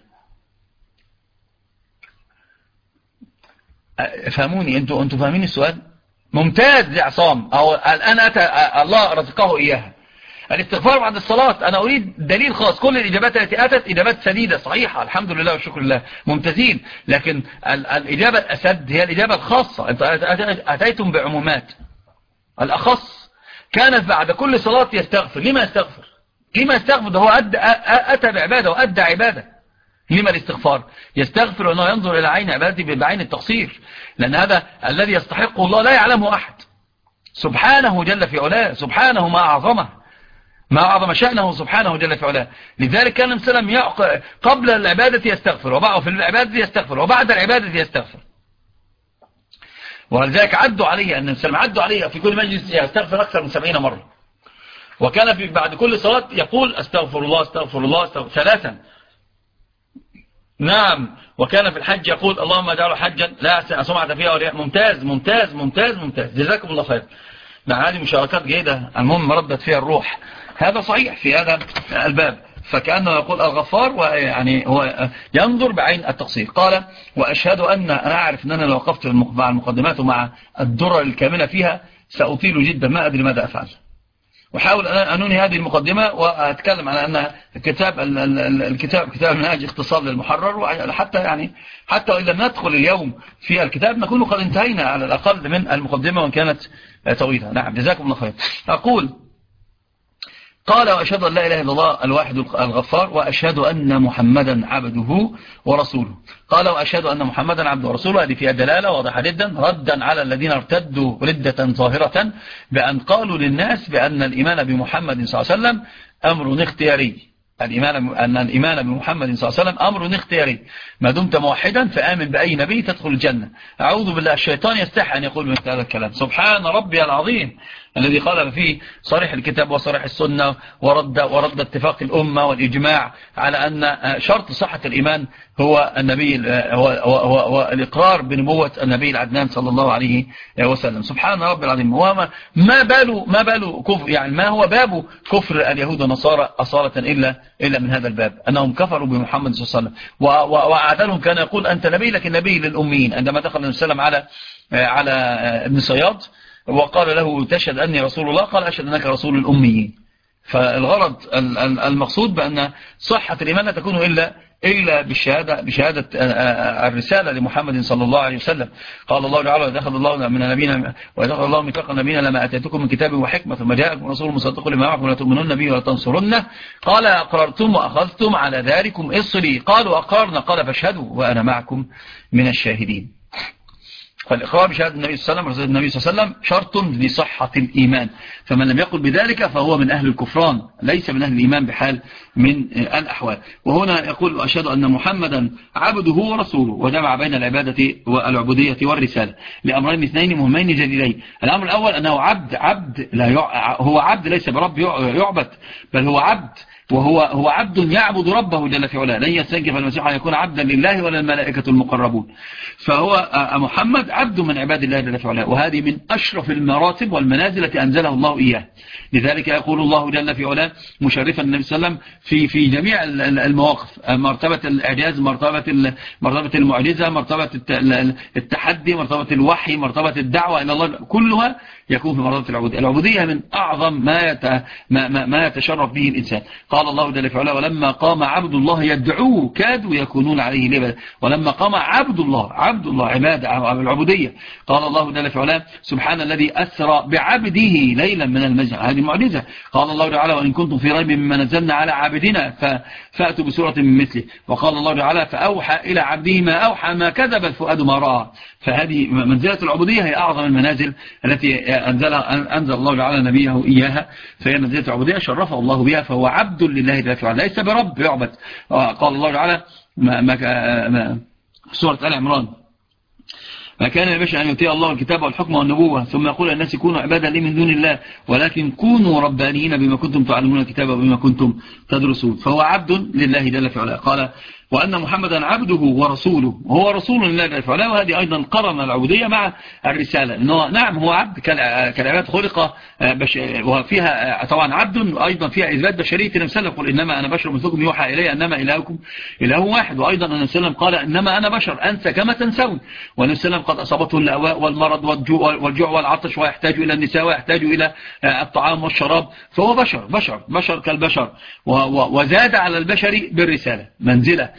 فهموني أنتوا فاهمين السؤال ممتاز يا عصام. أو الآن الله رزقه إياها. الاستغفار بعد الصلاة أنا أريد دليل خاص. كل الإجابات التي أتت إجابات سديدة صحيحة الحمد لله والشكر لله ممتازين. لكن الإجابة الأسد هي الإجابة الخاصة. أنتم أتيتم بعمومات. الأخص كان بعد كل صلاة يستغفر. لما يستغفر؟ ده هو أتى بعبادة وأدى عبادة. لما الاستغفار؟ يستغفر وأنه ينظر إلى عين عبادته بعين التقصير، لأن هذا الذي يستحقه الله لا يعلمه أحد سبحانه جل في علاه. سبحانه ما أعظم شأنه سبحانه جل في علاه. لذلك كان النبي صلى الله عليه وسلم قبل العبادة يستغفر، وبعد في العبادة يستغفر، وبعد العبادة يستغفر. ولذلك عدوا عليه أن النبي عدوا عليه في كل مجلس يستغفر أكثر من 70 مرة. وكان بعد كل صلاة يقول استغفر الله استغفر الله استغفر 3. نعم. وكان في الحج يقول اللهم اجعله حجا لا سمعة فيها ورياء. ممتاز ممتاز ممتاز ممتاز، جزاكم الله خير. مع هذه مشاركات جيدة، المهم ردت فيها الروح. هذا صحيح في هذا الباب. فكأنه يقول الغفار، ويعني هو ينظر بعين التقصير. قال وأشهد أنا أعرف أن أنا لو وقفت مع المقدمات ومع الدرر الكاملة فيها سأطيل جدا، ما أدري ماذا أفعل. وحاول أن أنهي هذه المقدمة وأتكلم على أن كتاب المنهاج اختصار للمحرر، حتى وإن لم ندخل اليوم في الكتاب نكون قد انتهينا على الأقل من المقدمة وإن كانت طويلة. نعم جزاكم الله خير. أقول قال وأشهد أن لا إله إلا الله الواحد الغفار، وأشهد أن محمدا عبده ورسوله. قال وأشهد أن محمدا عبده ورسوله، هذه فيها دلالة واضحة جدا ردا على الذين ارتدوا ردة ظاهرة بأن قالوا للناس بأن الإيمان بمحمد صلى الله عليه وسلم أمر اختياري. أن الإيمان بمحمد صلى الله عليه وسلم أمر اختياري، ما دمت موحدا فآمن بأي نبي تدخل الجنة. أعوذ بالله، الشيطان يستحي أن يقول مثل هذا الكلام. سبحان ربي العظيم الذي قال فيه صريح الكتاب وصريح السنة ورد اتفاق الأمة والإجماع على أن شرط صحة الإيمان هو النبي هو الإقرار بنبوة النبي العدنان صلى الله عليه وسلم. سبحان ربي العظيم. ما باله كفر، يعني ما هو باب كفر اليهود والنصارى أصالة إلا من هذا الباب، أنهم كفروا بمحمد صلى الله عليه وسلم. وأعدلهم كان يقول أنت نبي لكن نبي للأميين. عندما دخل النبي صلى الله عليه وسلم على ابن صياد وقال له تشهد أني رسول الله، قال أشهد أنك رسول الأميين. فالغرض المقصود بأن صحة الإيمان لا تكون إلا بشهادة الرسالة لمحمد صلى الله عليه وسلم. قال الله تعالى ودخل الله من نبينا ودخل الله ميثاق نبينا لما أتيتكم من كتاب وحكمة ثم جاءكم رسول مصدق لما معكم لا تؤمنون به ولا تنصرنه. قال أقررتم وأخذتم على ذلكم إصري، قالوا أقررنا، قال فاشهدوا وأنا معكم من الشاهدين. فالإقرار بشهادة النبي صلى الله عليه وسلم النبي صلى الله عليه وسلم شرط لصحة الإيمان، فمن لم يقل بذلك فهو من أهل الكفران، ليس من أهل الإيمان بحال من الأحوال. وهنا يقول أشهد أن محمدا عبده ورسوله، وجمع بين العبادة والعبودية والرسالة لأمرين اثنين مهمين جليلين. الأمر الأول أنه عبد هو عبد ليس برب يعبد، بل هو عبد، وهو عبد يعبد ربه جل في علاه. لن يستنكف المسيح أن يكون عبدا لله ولا الملائكة المقربون. فهو محمد عبد من عباد الله جل في علاه، وهذه من أشرف المراتب والمنازل التي أنزله الله إياه. لذلك يقول الله جل في علاه مشرفا النبي صلى الله عليه وسلم في جميع المواقف، مرتبة الإعجاز، مرتبة المعجزة، مرتبة التحدي، مرتبة الوحي، مرتبة الدعوة إلى الله، كلها يكون في مرتبة العبودية. العبودية من أعظم ما يتشرف به الإنسان. قال الله جل وعلا ولما قام عبد الله يدعوه كادوا يكونون عليه لبدا. ولما قام عبد الله عبادة العبودية. قال الله جل وعلا سبحان الذي أسرى بعبده ليلا من المسجد، هذه معجزة. قال الله تعالى وإن كنتم في ريب مما نزلنا على عبدنا فأتوا بسورة من مثله. وقال الله تعالى فأوحى إلى عبده ما أوحى ما كذب الفؤاد ما رأى. فهذه منزلة العبودية هي أعظم المنازل التي أنزل الله تعالى نبيه إياها، فهي منزلة العبودية شرفه الله بها، فهو عبد لله جل وعلا ليس برب يعبد. قال الله تعالى سورة آل عمران ما كان لبشر أن يؤتيه الله الكتاب والحكم والنبوة ثم يقول الناس كونوا عبادا لي من دون الله ولكن كونوا ربانيين بما كنتم تعلمون الكتاب وبما كنتم تدرسون. فهو عبد لله جل وعلا. قال وأن محمدا عبده ورسوله، وهو رسول لله جل وعلا. وهذه أيضا قرن العبودية مع الرسالة، إنه نعم هو عبد كالعباد خلق وفيها طبعا عبد أيضا فيها إثبات بشرية النبي صلى الله عليه وسلم. قل إنما أنا بشر مثلكم يوحى إلي أنما إلهكم إله واحد. وأيضا النبي صلى الله عليه وسلم قال إنما أنا بشر أنسى كما تنسون. والنبي صلى الله عليه وسلم قد أصابته اللأواء والمرض والجوع والعطش ويحتاج إلى النساء ويحتاج إلى الطعام والشراب. فهو بشر كالبشر، وزاد على البشر بالرسالة منزلة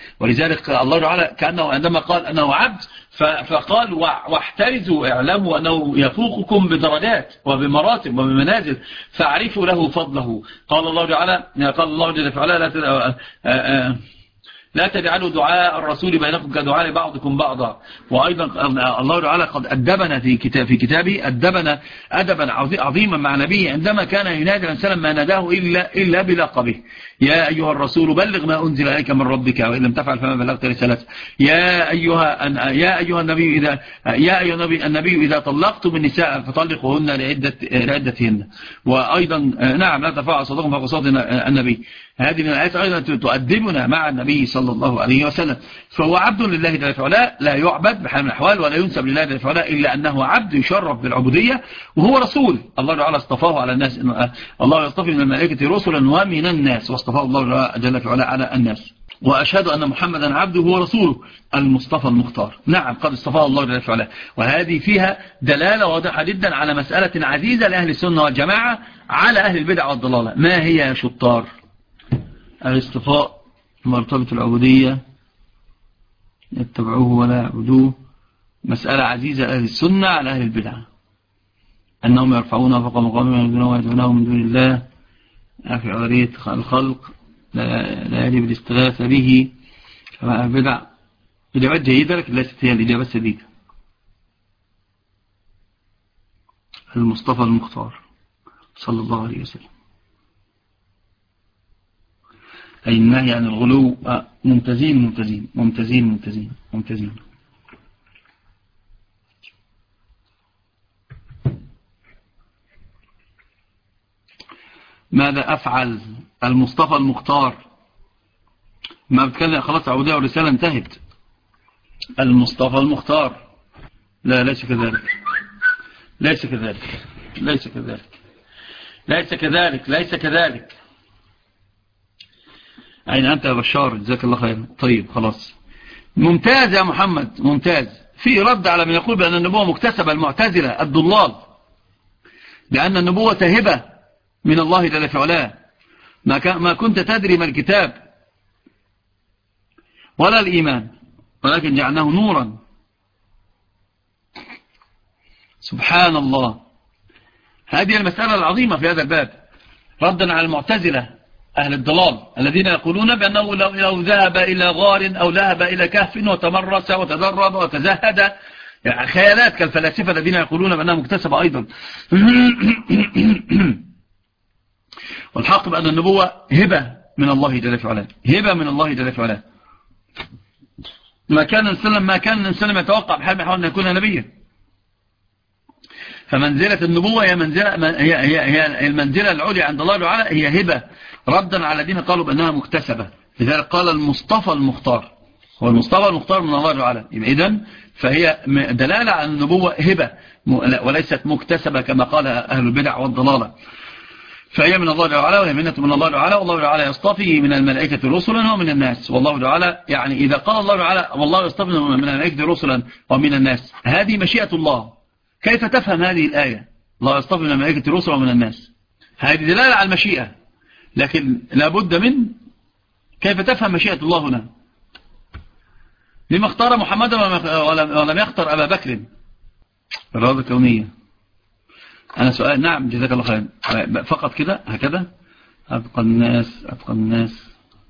ولذلك الله تعالى كأنه عندما قال أنه عبد فقال واحترزوا اعلموا أنه يفوقكم بدرجات وبمراتب وبمنازل فاعرفوا له فضله. قال الله تعالى قال الله جل وعلا لا تجعلوا دعاء الرسول بينكم كدعاء بعضكم بعضا. وأيضا الله تعالى قد أدبنا في كتابه أدبنا أدبا عظيما مع نبيه عندما كان ينادي الإنسان ما ناداه إلا بلقبه. يا أيها الرسول بلغ ما أنزل إليك من ربك وإن لم تفعل فما بلغت رسالته. يا أيها النبي إذا طلقتم النساء فطلقوهن لعدتهن. وأيضا نعم لا ترفعوا أصواتكم فوق صوت النبي. هذه من الآيات أيضا تؤدبنا مع النبي صلى الله عليه وسلم. فهو عبد لله جل وعلا لا يعبد بحال من الأحوال ولا ينسب لله جل وعلا إلا أنه عبد يشرف بالعبودية وهو رسول. الله تعالى اصطفاه على الناس. الله يصطفي من الملائكة رسلا ومن الناس واصطفاه الله جل وعلا على الناس. وأشهد أن محمدا عبده ورسوله المصطفى المختار. نعم قد اصطفاه الله جل وعلا. وهذه فيها دلالة واضحة جدا على مسألة عزيزة لأهل السنة والجماعة على أهل البدع والضلالة. ما هي يا شطار؟ الاصطفاء مرتبة العبودية يتبعوه ولا يعبدوه. مسألة عزيزة أهل السنة على أهل البدعة أنهم يرفعون فوق مقامهم ويدعونه من دون الله في عرية الخلق لا يجب الاستغاثة به. كما البدع إجابات جيدة لكن ليست هي الإجابة السديدة. المصطفى المختار صلى الله عليه وسلم. أي النهي عن الغلو. ممتازين. ماذا أفعل؟ المصطفى المختار ما بتكلم خلاص عبودية والرسالة انتهت. المصطفى المختار لا ليس كذلك. أين أنت يا بشار؟ جزاك الله خير. طيب خلاص ممتاز يا محمد ممتاز. في رد على من يقول بأن النبوة مكتسبة المعتزلة الضلال لأن النبوة هبة من الله جل وعلا. ما كنت تدري ما الكتاب ولا الإيمان ولكن جعلناه نورا. سبحان الله. هذه المسألة العظيمة في هذا الباب ردا على المعتزلة أهل الضلال الذين يقولون بأنه لو ذهب إلى غار أو ذهب إلى كهف وتمرس وتدرب وتزهد يعني خيالات كالفلاسفة الذين يقولون بأنها مكتسبة أيضا. والحق بأن النبوة هبة من الله جل وعلا. ما كان الإنسان يتوقع بحال من أن يكون نبيا. فمنزلة النبوة هي المنزلة العليا عند الله تعالى هي هبة ردا على الذين قالوا بأنها مكتسبة. لذلك قال المصطفى المختار. هو المصطفى المختار من الله تعالى. إذن فهي دلالة على النبوة هبة وليست مكتسبة كما قال أهل البدع والضلالة. فهي من الله تعالى وهي منة من الله تعالى. والله تعالى يصطفي من الملائكة رسلا ومن الناس. والله تعالى يعني إذا قال الله تعالى والله يصطفي من الملائكة رسلا ومن الناس هذه مشيئة الله. كيف تفهم هذه الآية؟ الله يصطفي من الملائكة رسلا ومن الناس. هذه دلالة على المشيئة لكن لابد من كيف تفهم مشيئة الله هنا. لما اختار محمدا ولم يختار أبا بكر؟ الإرادة كونية. أنا سؤال. نعم جزاك الله خير. فقط كده هكذا أتقى الناس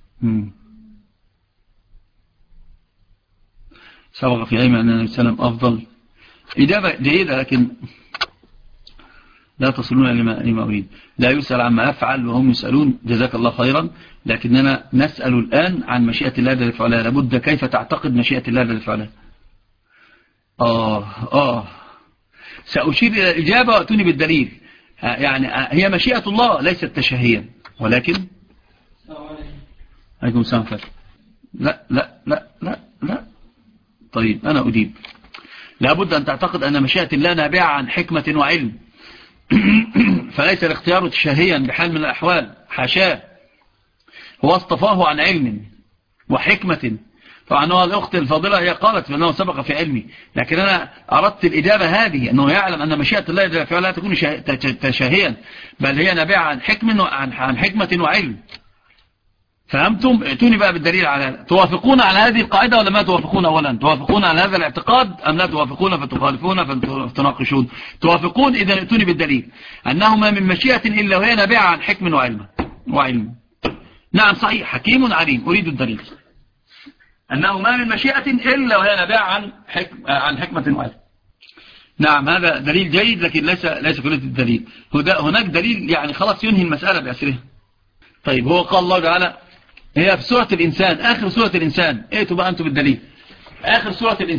سبق في أيمن أن النبي صلى الله عليه وسلم أفضل. إجابة جيدة لكن لا تصلون لما أريد. لا يسأل عما أفعل وهم يسألون. جزاك الله خيرا. لكننا نسأل الآن عن مشيئة الله جل وعلا. لابد كيف تعتقد مشيئة الله جل وعلا. سأشير إلى الإجابة وأتوني بالدليل. يعني هي مشيئة الله ليست تشهيا ولكن عليكم السلام. لا. طيب أنا أجيب. لابد أن تعتقد أن مشيئة الله نابعة عن حكمة وعلم. فليس الاختيار تشهيا بحال من الأحوال. حاشاه. هو اصطفاه عن علم وحكمة. طبعا الأخت الفاضلة هي قالت بأنه سبق في علمي لكن أنا أردت الإجابة هذه أنه يعلم أن مشيئة الله جل وعلا لا تكون تشهيا بل هي نابعة عن حكمة وعلم. فهمتم؟ ائتوني بقى بالدليل على هذا. توافقون على هذه القاعدة ولا ما توافقون؟ أولا توافقون على هذا الاعتقاد أم لا توافقون فتخالفون فتناقشون؟ توافقون، إذا ائتوني بالدليل أنه ما من مشيئة إلا وهي نابعة عن حكم وعلم. نعم صحيح، حكيم عليم. أريد الدليل أنه ما من مشيئة إلا وهي نابعة عن حكمة وعلم. نعم هذا دليل جيد، لكن ليس كل الدليل. هناك دليل يعني خلاص ينهي المسألة بأسرها. طيب هو قال الله تعالى هي في سورة الإنسان، آخر سورة الإنسان، ائتوا بقى أنتم بالدليل. آخر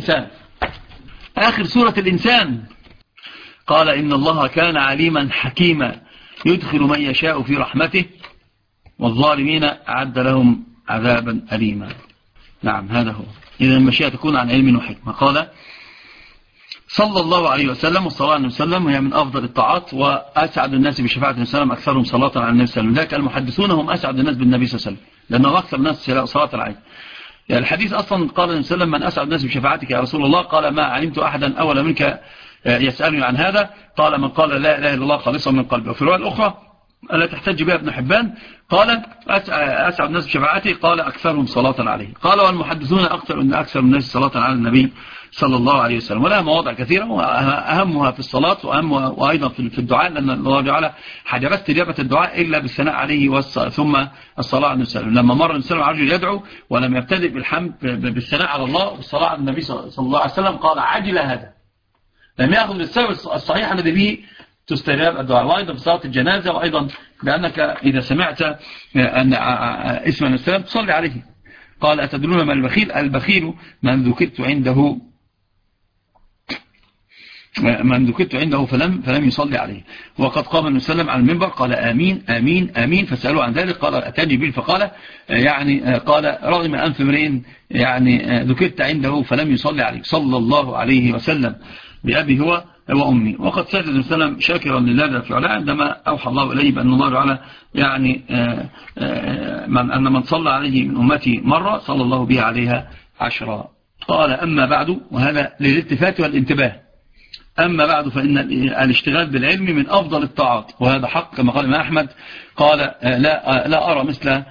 سورة الإنسان قال إن الله كان عليما حكيما يدخل من يشاء في رحمته والظالمين أعد لهم عذابا أليما. نعم هذا هو. إذا المشيئة تكون عن علم وحكمة. قال صلى الله عليه وسلم والصلاة عليه وسلم وهي من أفضل الطاعات وأسعد الناس بشفاعة النبي صلى الله عليه وسلم أكثرهم صلاة على النبي صلى الله عليه وسلم. ذلك المحدثون هم أسعد الناس بالنبي صلى الله عليه وسلم لأنه أكثر الناس صلاة عليه. يعني الحديث أصلا قال النبي صلى الله عليه وسلم من أسعد الناس بشفاعتك يا رسول الله؟ قال ما علمت أحدا أول منك يسألني عن هذا. قال من قال لا إله إلا الله خالصا من قلبه. وفي الرواية الأخرى ألا تحتج بها ابن حبان قال أسعد الناس بشفاعته قال أكثرهم صلاة عليه. قال والمحدثون أكثر الناس صلاة على النبي صلى الله عليه وسلم. ولها مواضع كثيرة وأهمها في الصلاة وأيضا في الدعاء، لأن الله تعالى حجبت استجابة الدعاء إلا بالثناء عليه ثم الصلاة على النبي. لما مر النبي على رجل يدعو ولم يبتدئ بالحمد بالثناء على الله والصلاة على النبي صلى الله عليه وسلم قال عجل هذا، لم يأخذ بالسبب الصحيح الذي به تستجاب الدعاء. وأيضا في صلاة الجنازة، وأيضا بأنك إذا سمعت أن اسم النبي صلى الله عليه وسلم تصلي عليه. قال أتدرون ما البخيل؟ البخيل من ذكرت عنده فلم يصلي عليه. وقد قام النبي صلى الله عليه وسلم على المنبر قال آمين آمين آمين، فسألوا عن ذلك قال أتاني جبريل فقال قال رغم أنف امرئ ذكرت عنده فلم يصلي عليه صلى الله عليه وسلم بأبي هو وأمي. وقد سجد النبي صلى الله عليه وسلم شاكرا لله في علاه عندما أوحى الله إليه بأن الله تعالى أن من صلى عليه من أمتي مرة صلى الله بها عليها 10. قال أما بعد، وهذا للالتفات والانتباه، أما بعد فإن الاشتغال بالعلم من أفضل الطاعات، وهذا حق كما قال الإمام أحمد قال لا أرى مثل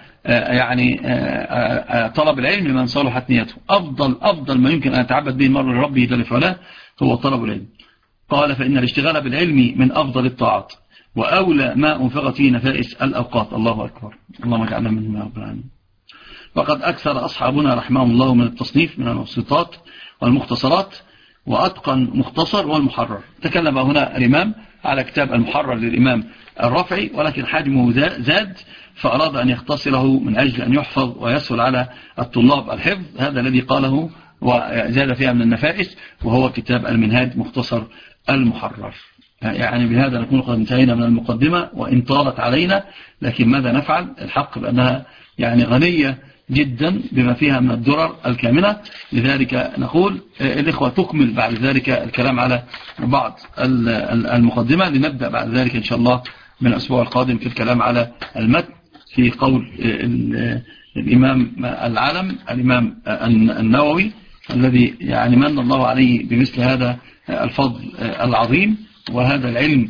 طلب العلم من صلحت نيته. أفضل ما يمكن أن يتعبد به المرء لربه جل في علاه هو طلب العلم. قال فإن الاشتغال بالعلم من أفضل الطاعات وأولى ما أنفقت فيه نفائس الأوقات. الله أكبر، اللهم اجعلنا منهم يا رب العالمين. وقد أكثر أصحابنا رحمهم الله من التصنيف من المبسوطات والمختصرات، وأتقن مختصر والمحرر. تكلم هنا الإمام على كتاب المحرر للإمام الرافعي، ولكن حجمه زاد فأراد أن يختصره من أجل أن يحفظ ويسهل على الطلاب الحفظ. هذا الذي قاله وزاد فيها من النفائس، وهو كتاب المنهاج مختصر المحرر. يعني بهذا نكون قد انتهينا من المقدمة وإن طالت علينا، لكن ماذا نفعل؟ الحق بأنها غنية جدا بما فيها من الدرر الكامنة. لذلك نقول الإخوة تكمل بعد ذلك الكلام على بعض المقدمة، لنبدأ بعد ذلك إن شاء الله من الأسبوع القادم في الكلام على المتن في قول الإمام العالم الإمام النووي الذي من الله عليه بمثل هذا الفضل العظيم وهذا العلم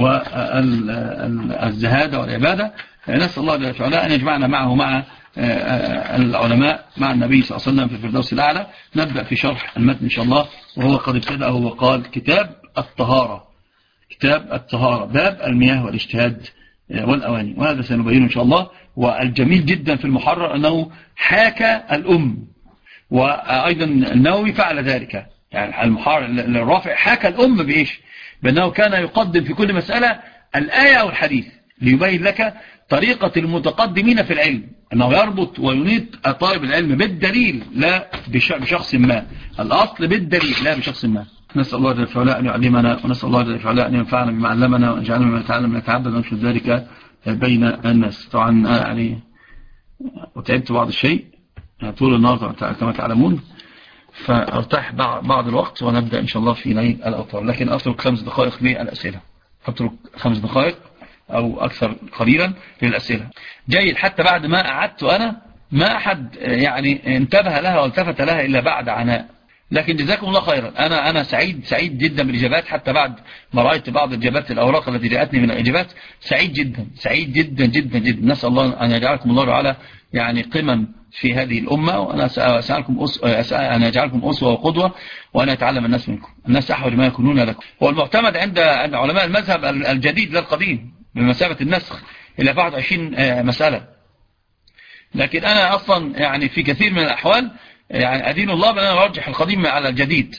والزهادة والعبادة. نسأل الله جل وعلا أن يجمعنا معه مع العلماء مع النبي صلى الله عليه وسلم في الفردوس الأعلى. نبدأ في شرح المتن إن شاء الله، وهو قد ابتدأه وقال كتاب الطهارة باب المياه والاجتهاد والأواني، وهذا سنبينه إن شاء الله. والجميل جدا في المحرر أنه حاكى وأيضا النووي فعل ذلك. المحرر الرافع حاكى الأم بإيش؟ بأنه كان يقدم في كل مسألة الآية أو الحديث ليبين لك طريقة المتقدمين في العلم، أنه يربط وينيط طالب العلم بالدليل لا بشخص ما، الأصل بالدليل لا بشخص ما. نسأل الله جل وعلا أن يعلمنا، ونسأل الله جل وعلا أن ينفعنا بما علمنا، وأن يجعلنا مما نتعلم نتعبد وننشر ذلك بين الناس. طبعا وتعبت بعض الشيء طول النهار كما تعلمون، فأرتاح بعض الوقت ونبدأ إن شاء الله في نيل الأوطار. لكن أترك 5 دقائق للأسئلة، أترك 5 دقائق أو أكثر قليلا للأسئلة. جيد، حتى بعد ما قعدت أنا ما أحد انتبه لها والتفت لها إلا بعد عناء. لكن جزاكم الله خيرا. أنا سعيد جدا بالإجابات، حتى بعد ما رأيت بعض الإجابات الأوراق التي جاءتني من الإجابات سعيد جدا جدا. نسأل الله أن يجعلكم الله تعالى يعني قمم في هذه الأمة، وأنا أسألكم أن يجعلكم أسوة وقدوة، وأن يتعلم الناس منكم. الناس أحوج ما يكونون لكم. هو المعتمد عند علماء المذهب الجديد لا القديم بمثابة النسخ إلى 21 مسألة. لكن أنا أصلا يعني في كثير من الأحوال يعني أدين الله بأن أنا أرجح القديم على الجديد،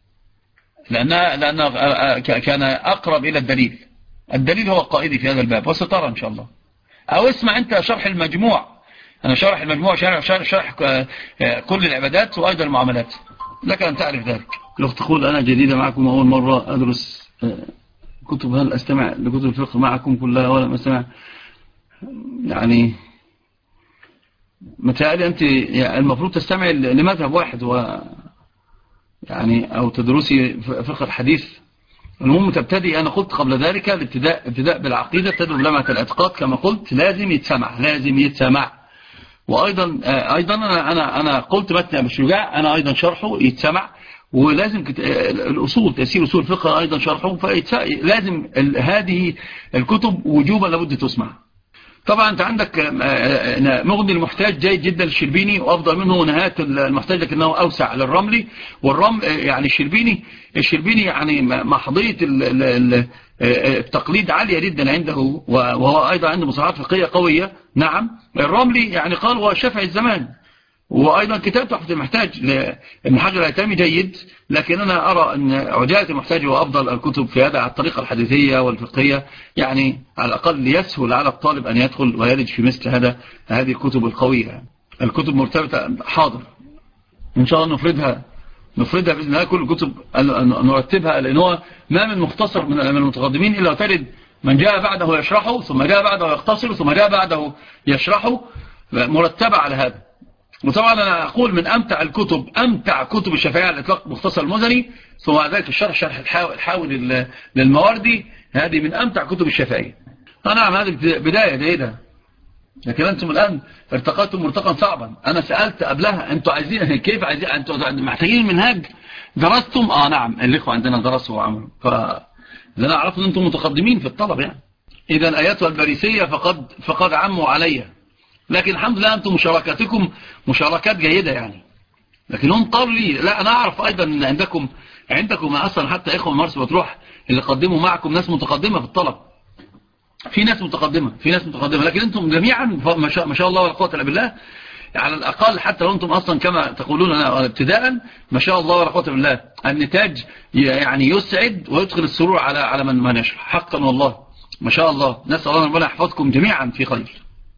لأن كان أقرب إلى الدليل. الدليل هو القائد في هذا الباب، وسترى إن شاء الله. أو اسمع أنت شرح المجموع، أنا شرح المجموع شرح كل العبادات وأيضا المعاملات، لك أن تعرف ذلك. الأخت تقول أنا جديدة معكم، أول مرة أدرس كتب، هل أستمع لكتب الفقه معكم كلها ولا أستمع؟ يعني متهيألي أنت المفروض تستمع لمذهب واحد، يعني أو تدرسي فقه الحديث. المهم تبتدي، أنا قلت قبل ذلك الابتداء بالعقيدة تدعو لمعة الاعتقاد كما قلت، لازم يتسمع. وأيضا أنا قلت متن أبي الشجاع، أنا أيضا شرحه يتسمع، ولازم الأصول تأثير أصول الفقه أيضا شرحه، فلازم هذه الكتب وجوبا لابد تسمع. طبعا أنت عندك مغني المحتاج جيد جدا للشربيني، وأفضل منه نهاية المحتاج لكنه أوسع للرملي. والرمل يعني الشربيني يعني محضية التقليد عالية جدا عنده، وهو أيضا عنده مصطلحات فقهية قوية. نعم الرملي يعني قال هو شافعي الزمان، وأيضا كتاب تحفة المحتاج لابن حجر الهيثمي جيد. لكن أنا أرى أن عجالة المحتاج هو أفضل الكتب في هذا على الطريقة الحديثية والفقهية، يعني على الأقل يسهل على الطالب أن يدخل ويلج في مثل هذه الكتب القوية. الكتب مرتبطة، حاضر إن شاء الله نفردها بإذن الله. كل الكتب نرتبها، لأن هو ما من مختصر من المتقدمين إلا وتجد من جاء بعده يشرحه، ثم جاء بعده يختصر، ثم جاء بعده يشرحه، مرتبة على هذا. وطبعا أنا أقول من أمتع كتب الشافعية على الإطلاق مختصر المزني، ثم بعد ذلك شرح الحاوي للمواردي، هذه من أمتع كتب الشافعية. نعم هذه بداية جيدة، لكن أنتم الآن ارتقيتم مرتقا صعبا. أنا سألت قبلها أنتم عايزين كيف، عايزين أنتم محتاجين منهاج، درستم؟ نعم الإخوة عندنا درسوا وعملوا، فلنا عرفت أن أنتم متقدمين في الطلب يعني. إذا آيات البريسية فقد عموا علي، لكن الحمد لله أنتم مشاركاتكم مشاركات جيدة يعني. لكن هم قالوا لي لا، أنا أعرف أيضا أن عندكم أصلا حتى إخوة مرسى بتروح اللي قدموا معكم ناس متقدمة في الطلب، في ناس متقدمة لكن أنتم جميعا ما شاء الله ولا قوة إلا بالله. على الأقل حتى لو أنتم أصلا كما تقولون ابتداء ما شاء الله ولا قوة إلا بالله، النتاج يعني يسعد ويدخل السرور على من يشرح حقا والله ما شاء الله. نسأل الله ربنا يحفظكم جميعا في خير.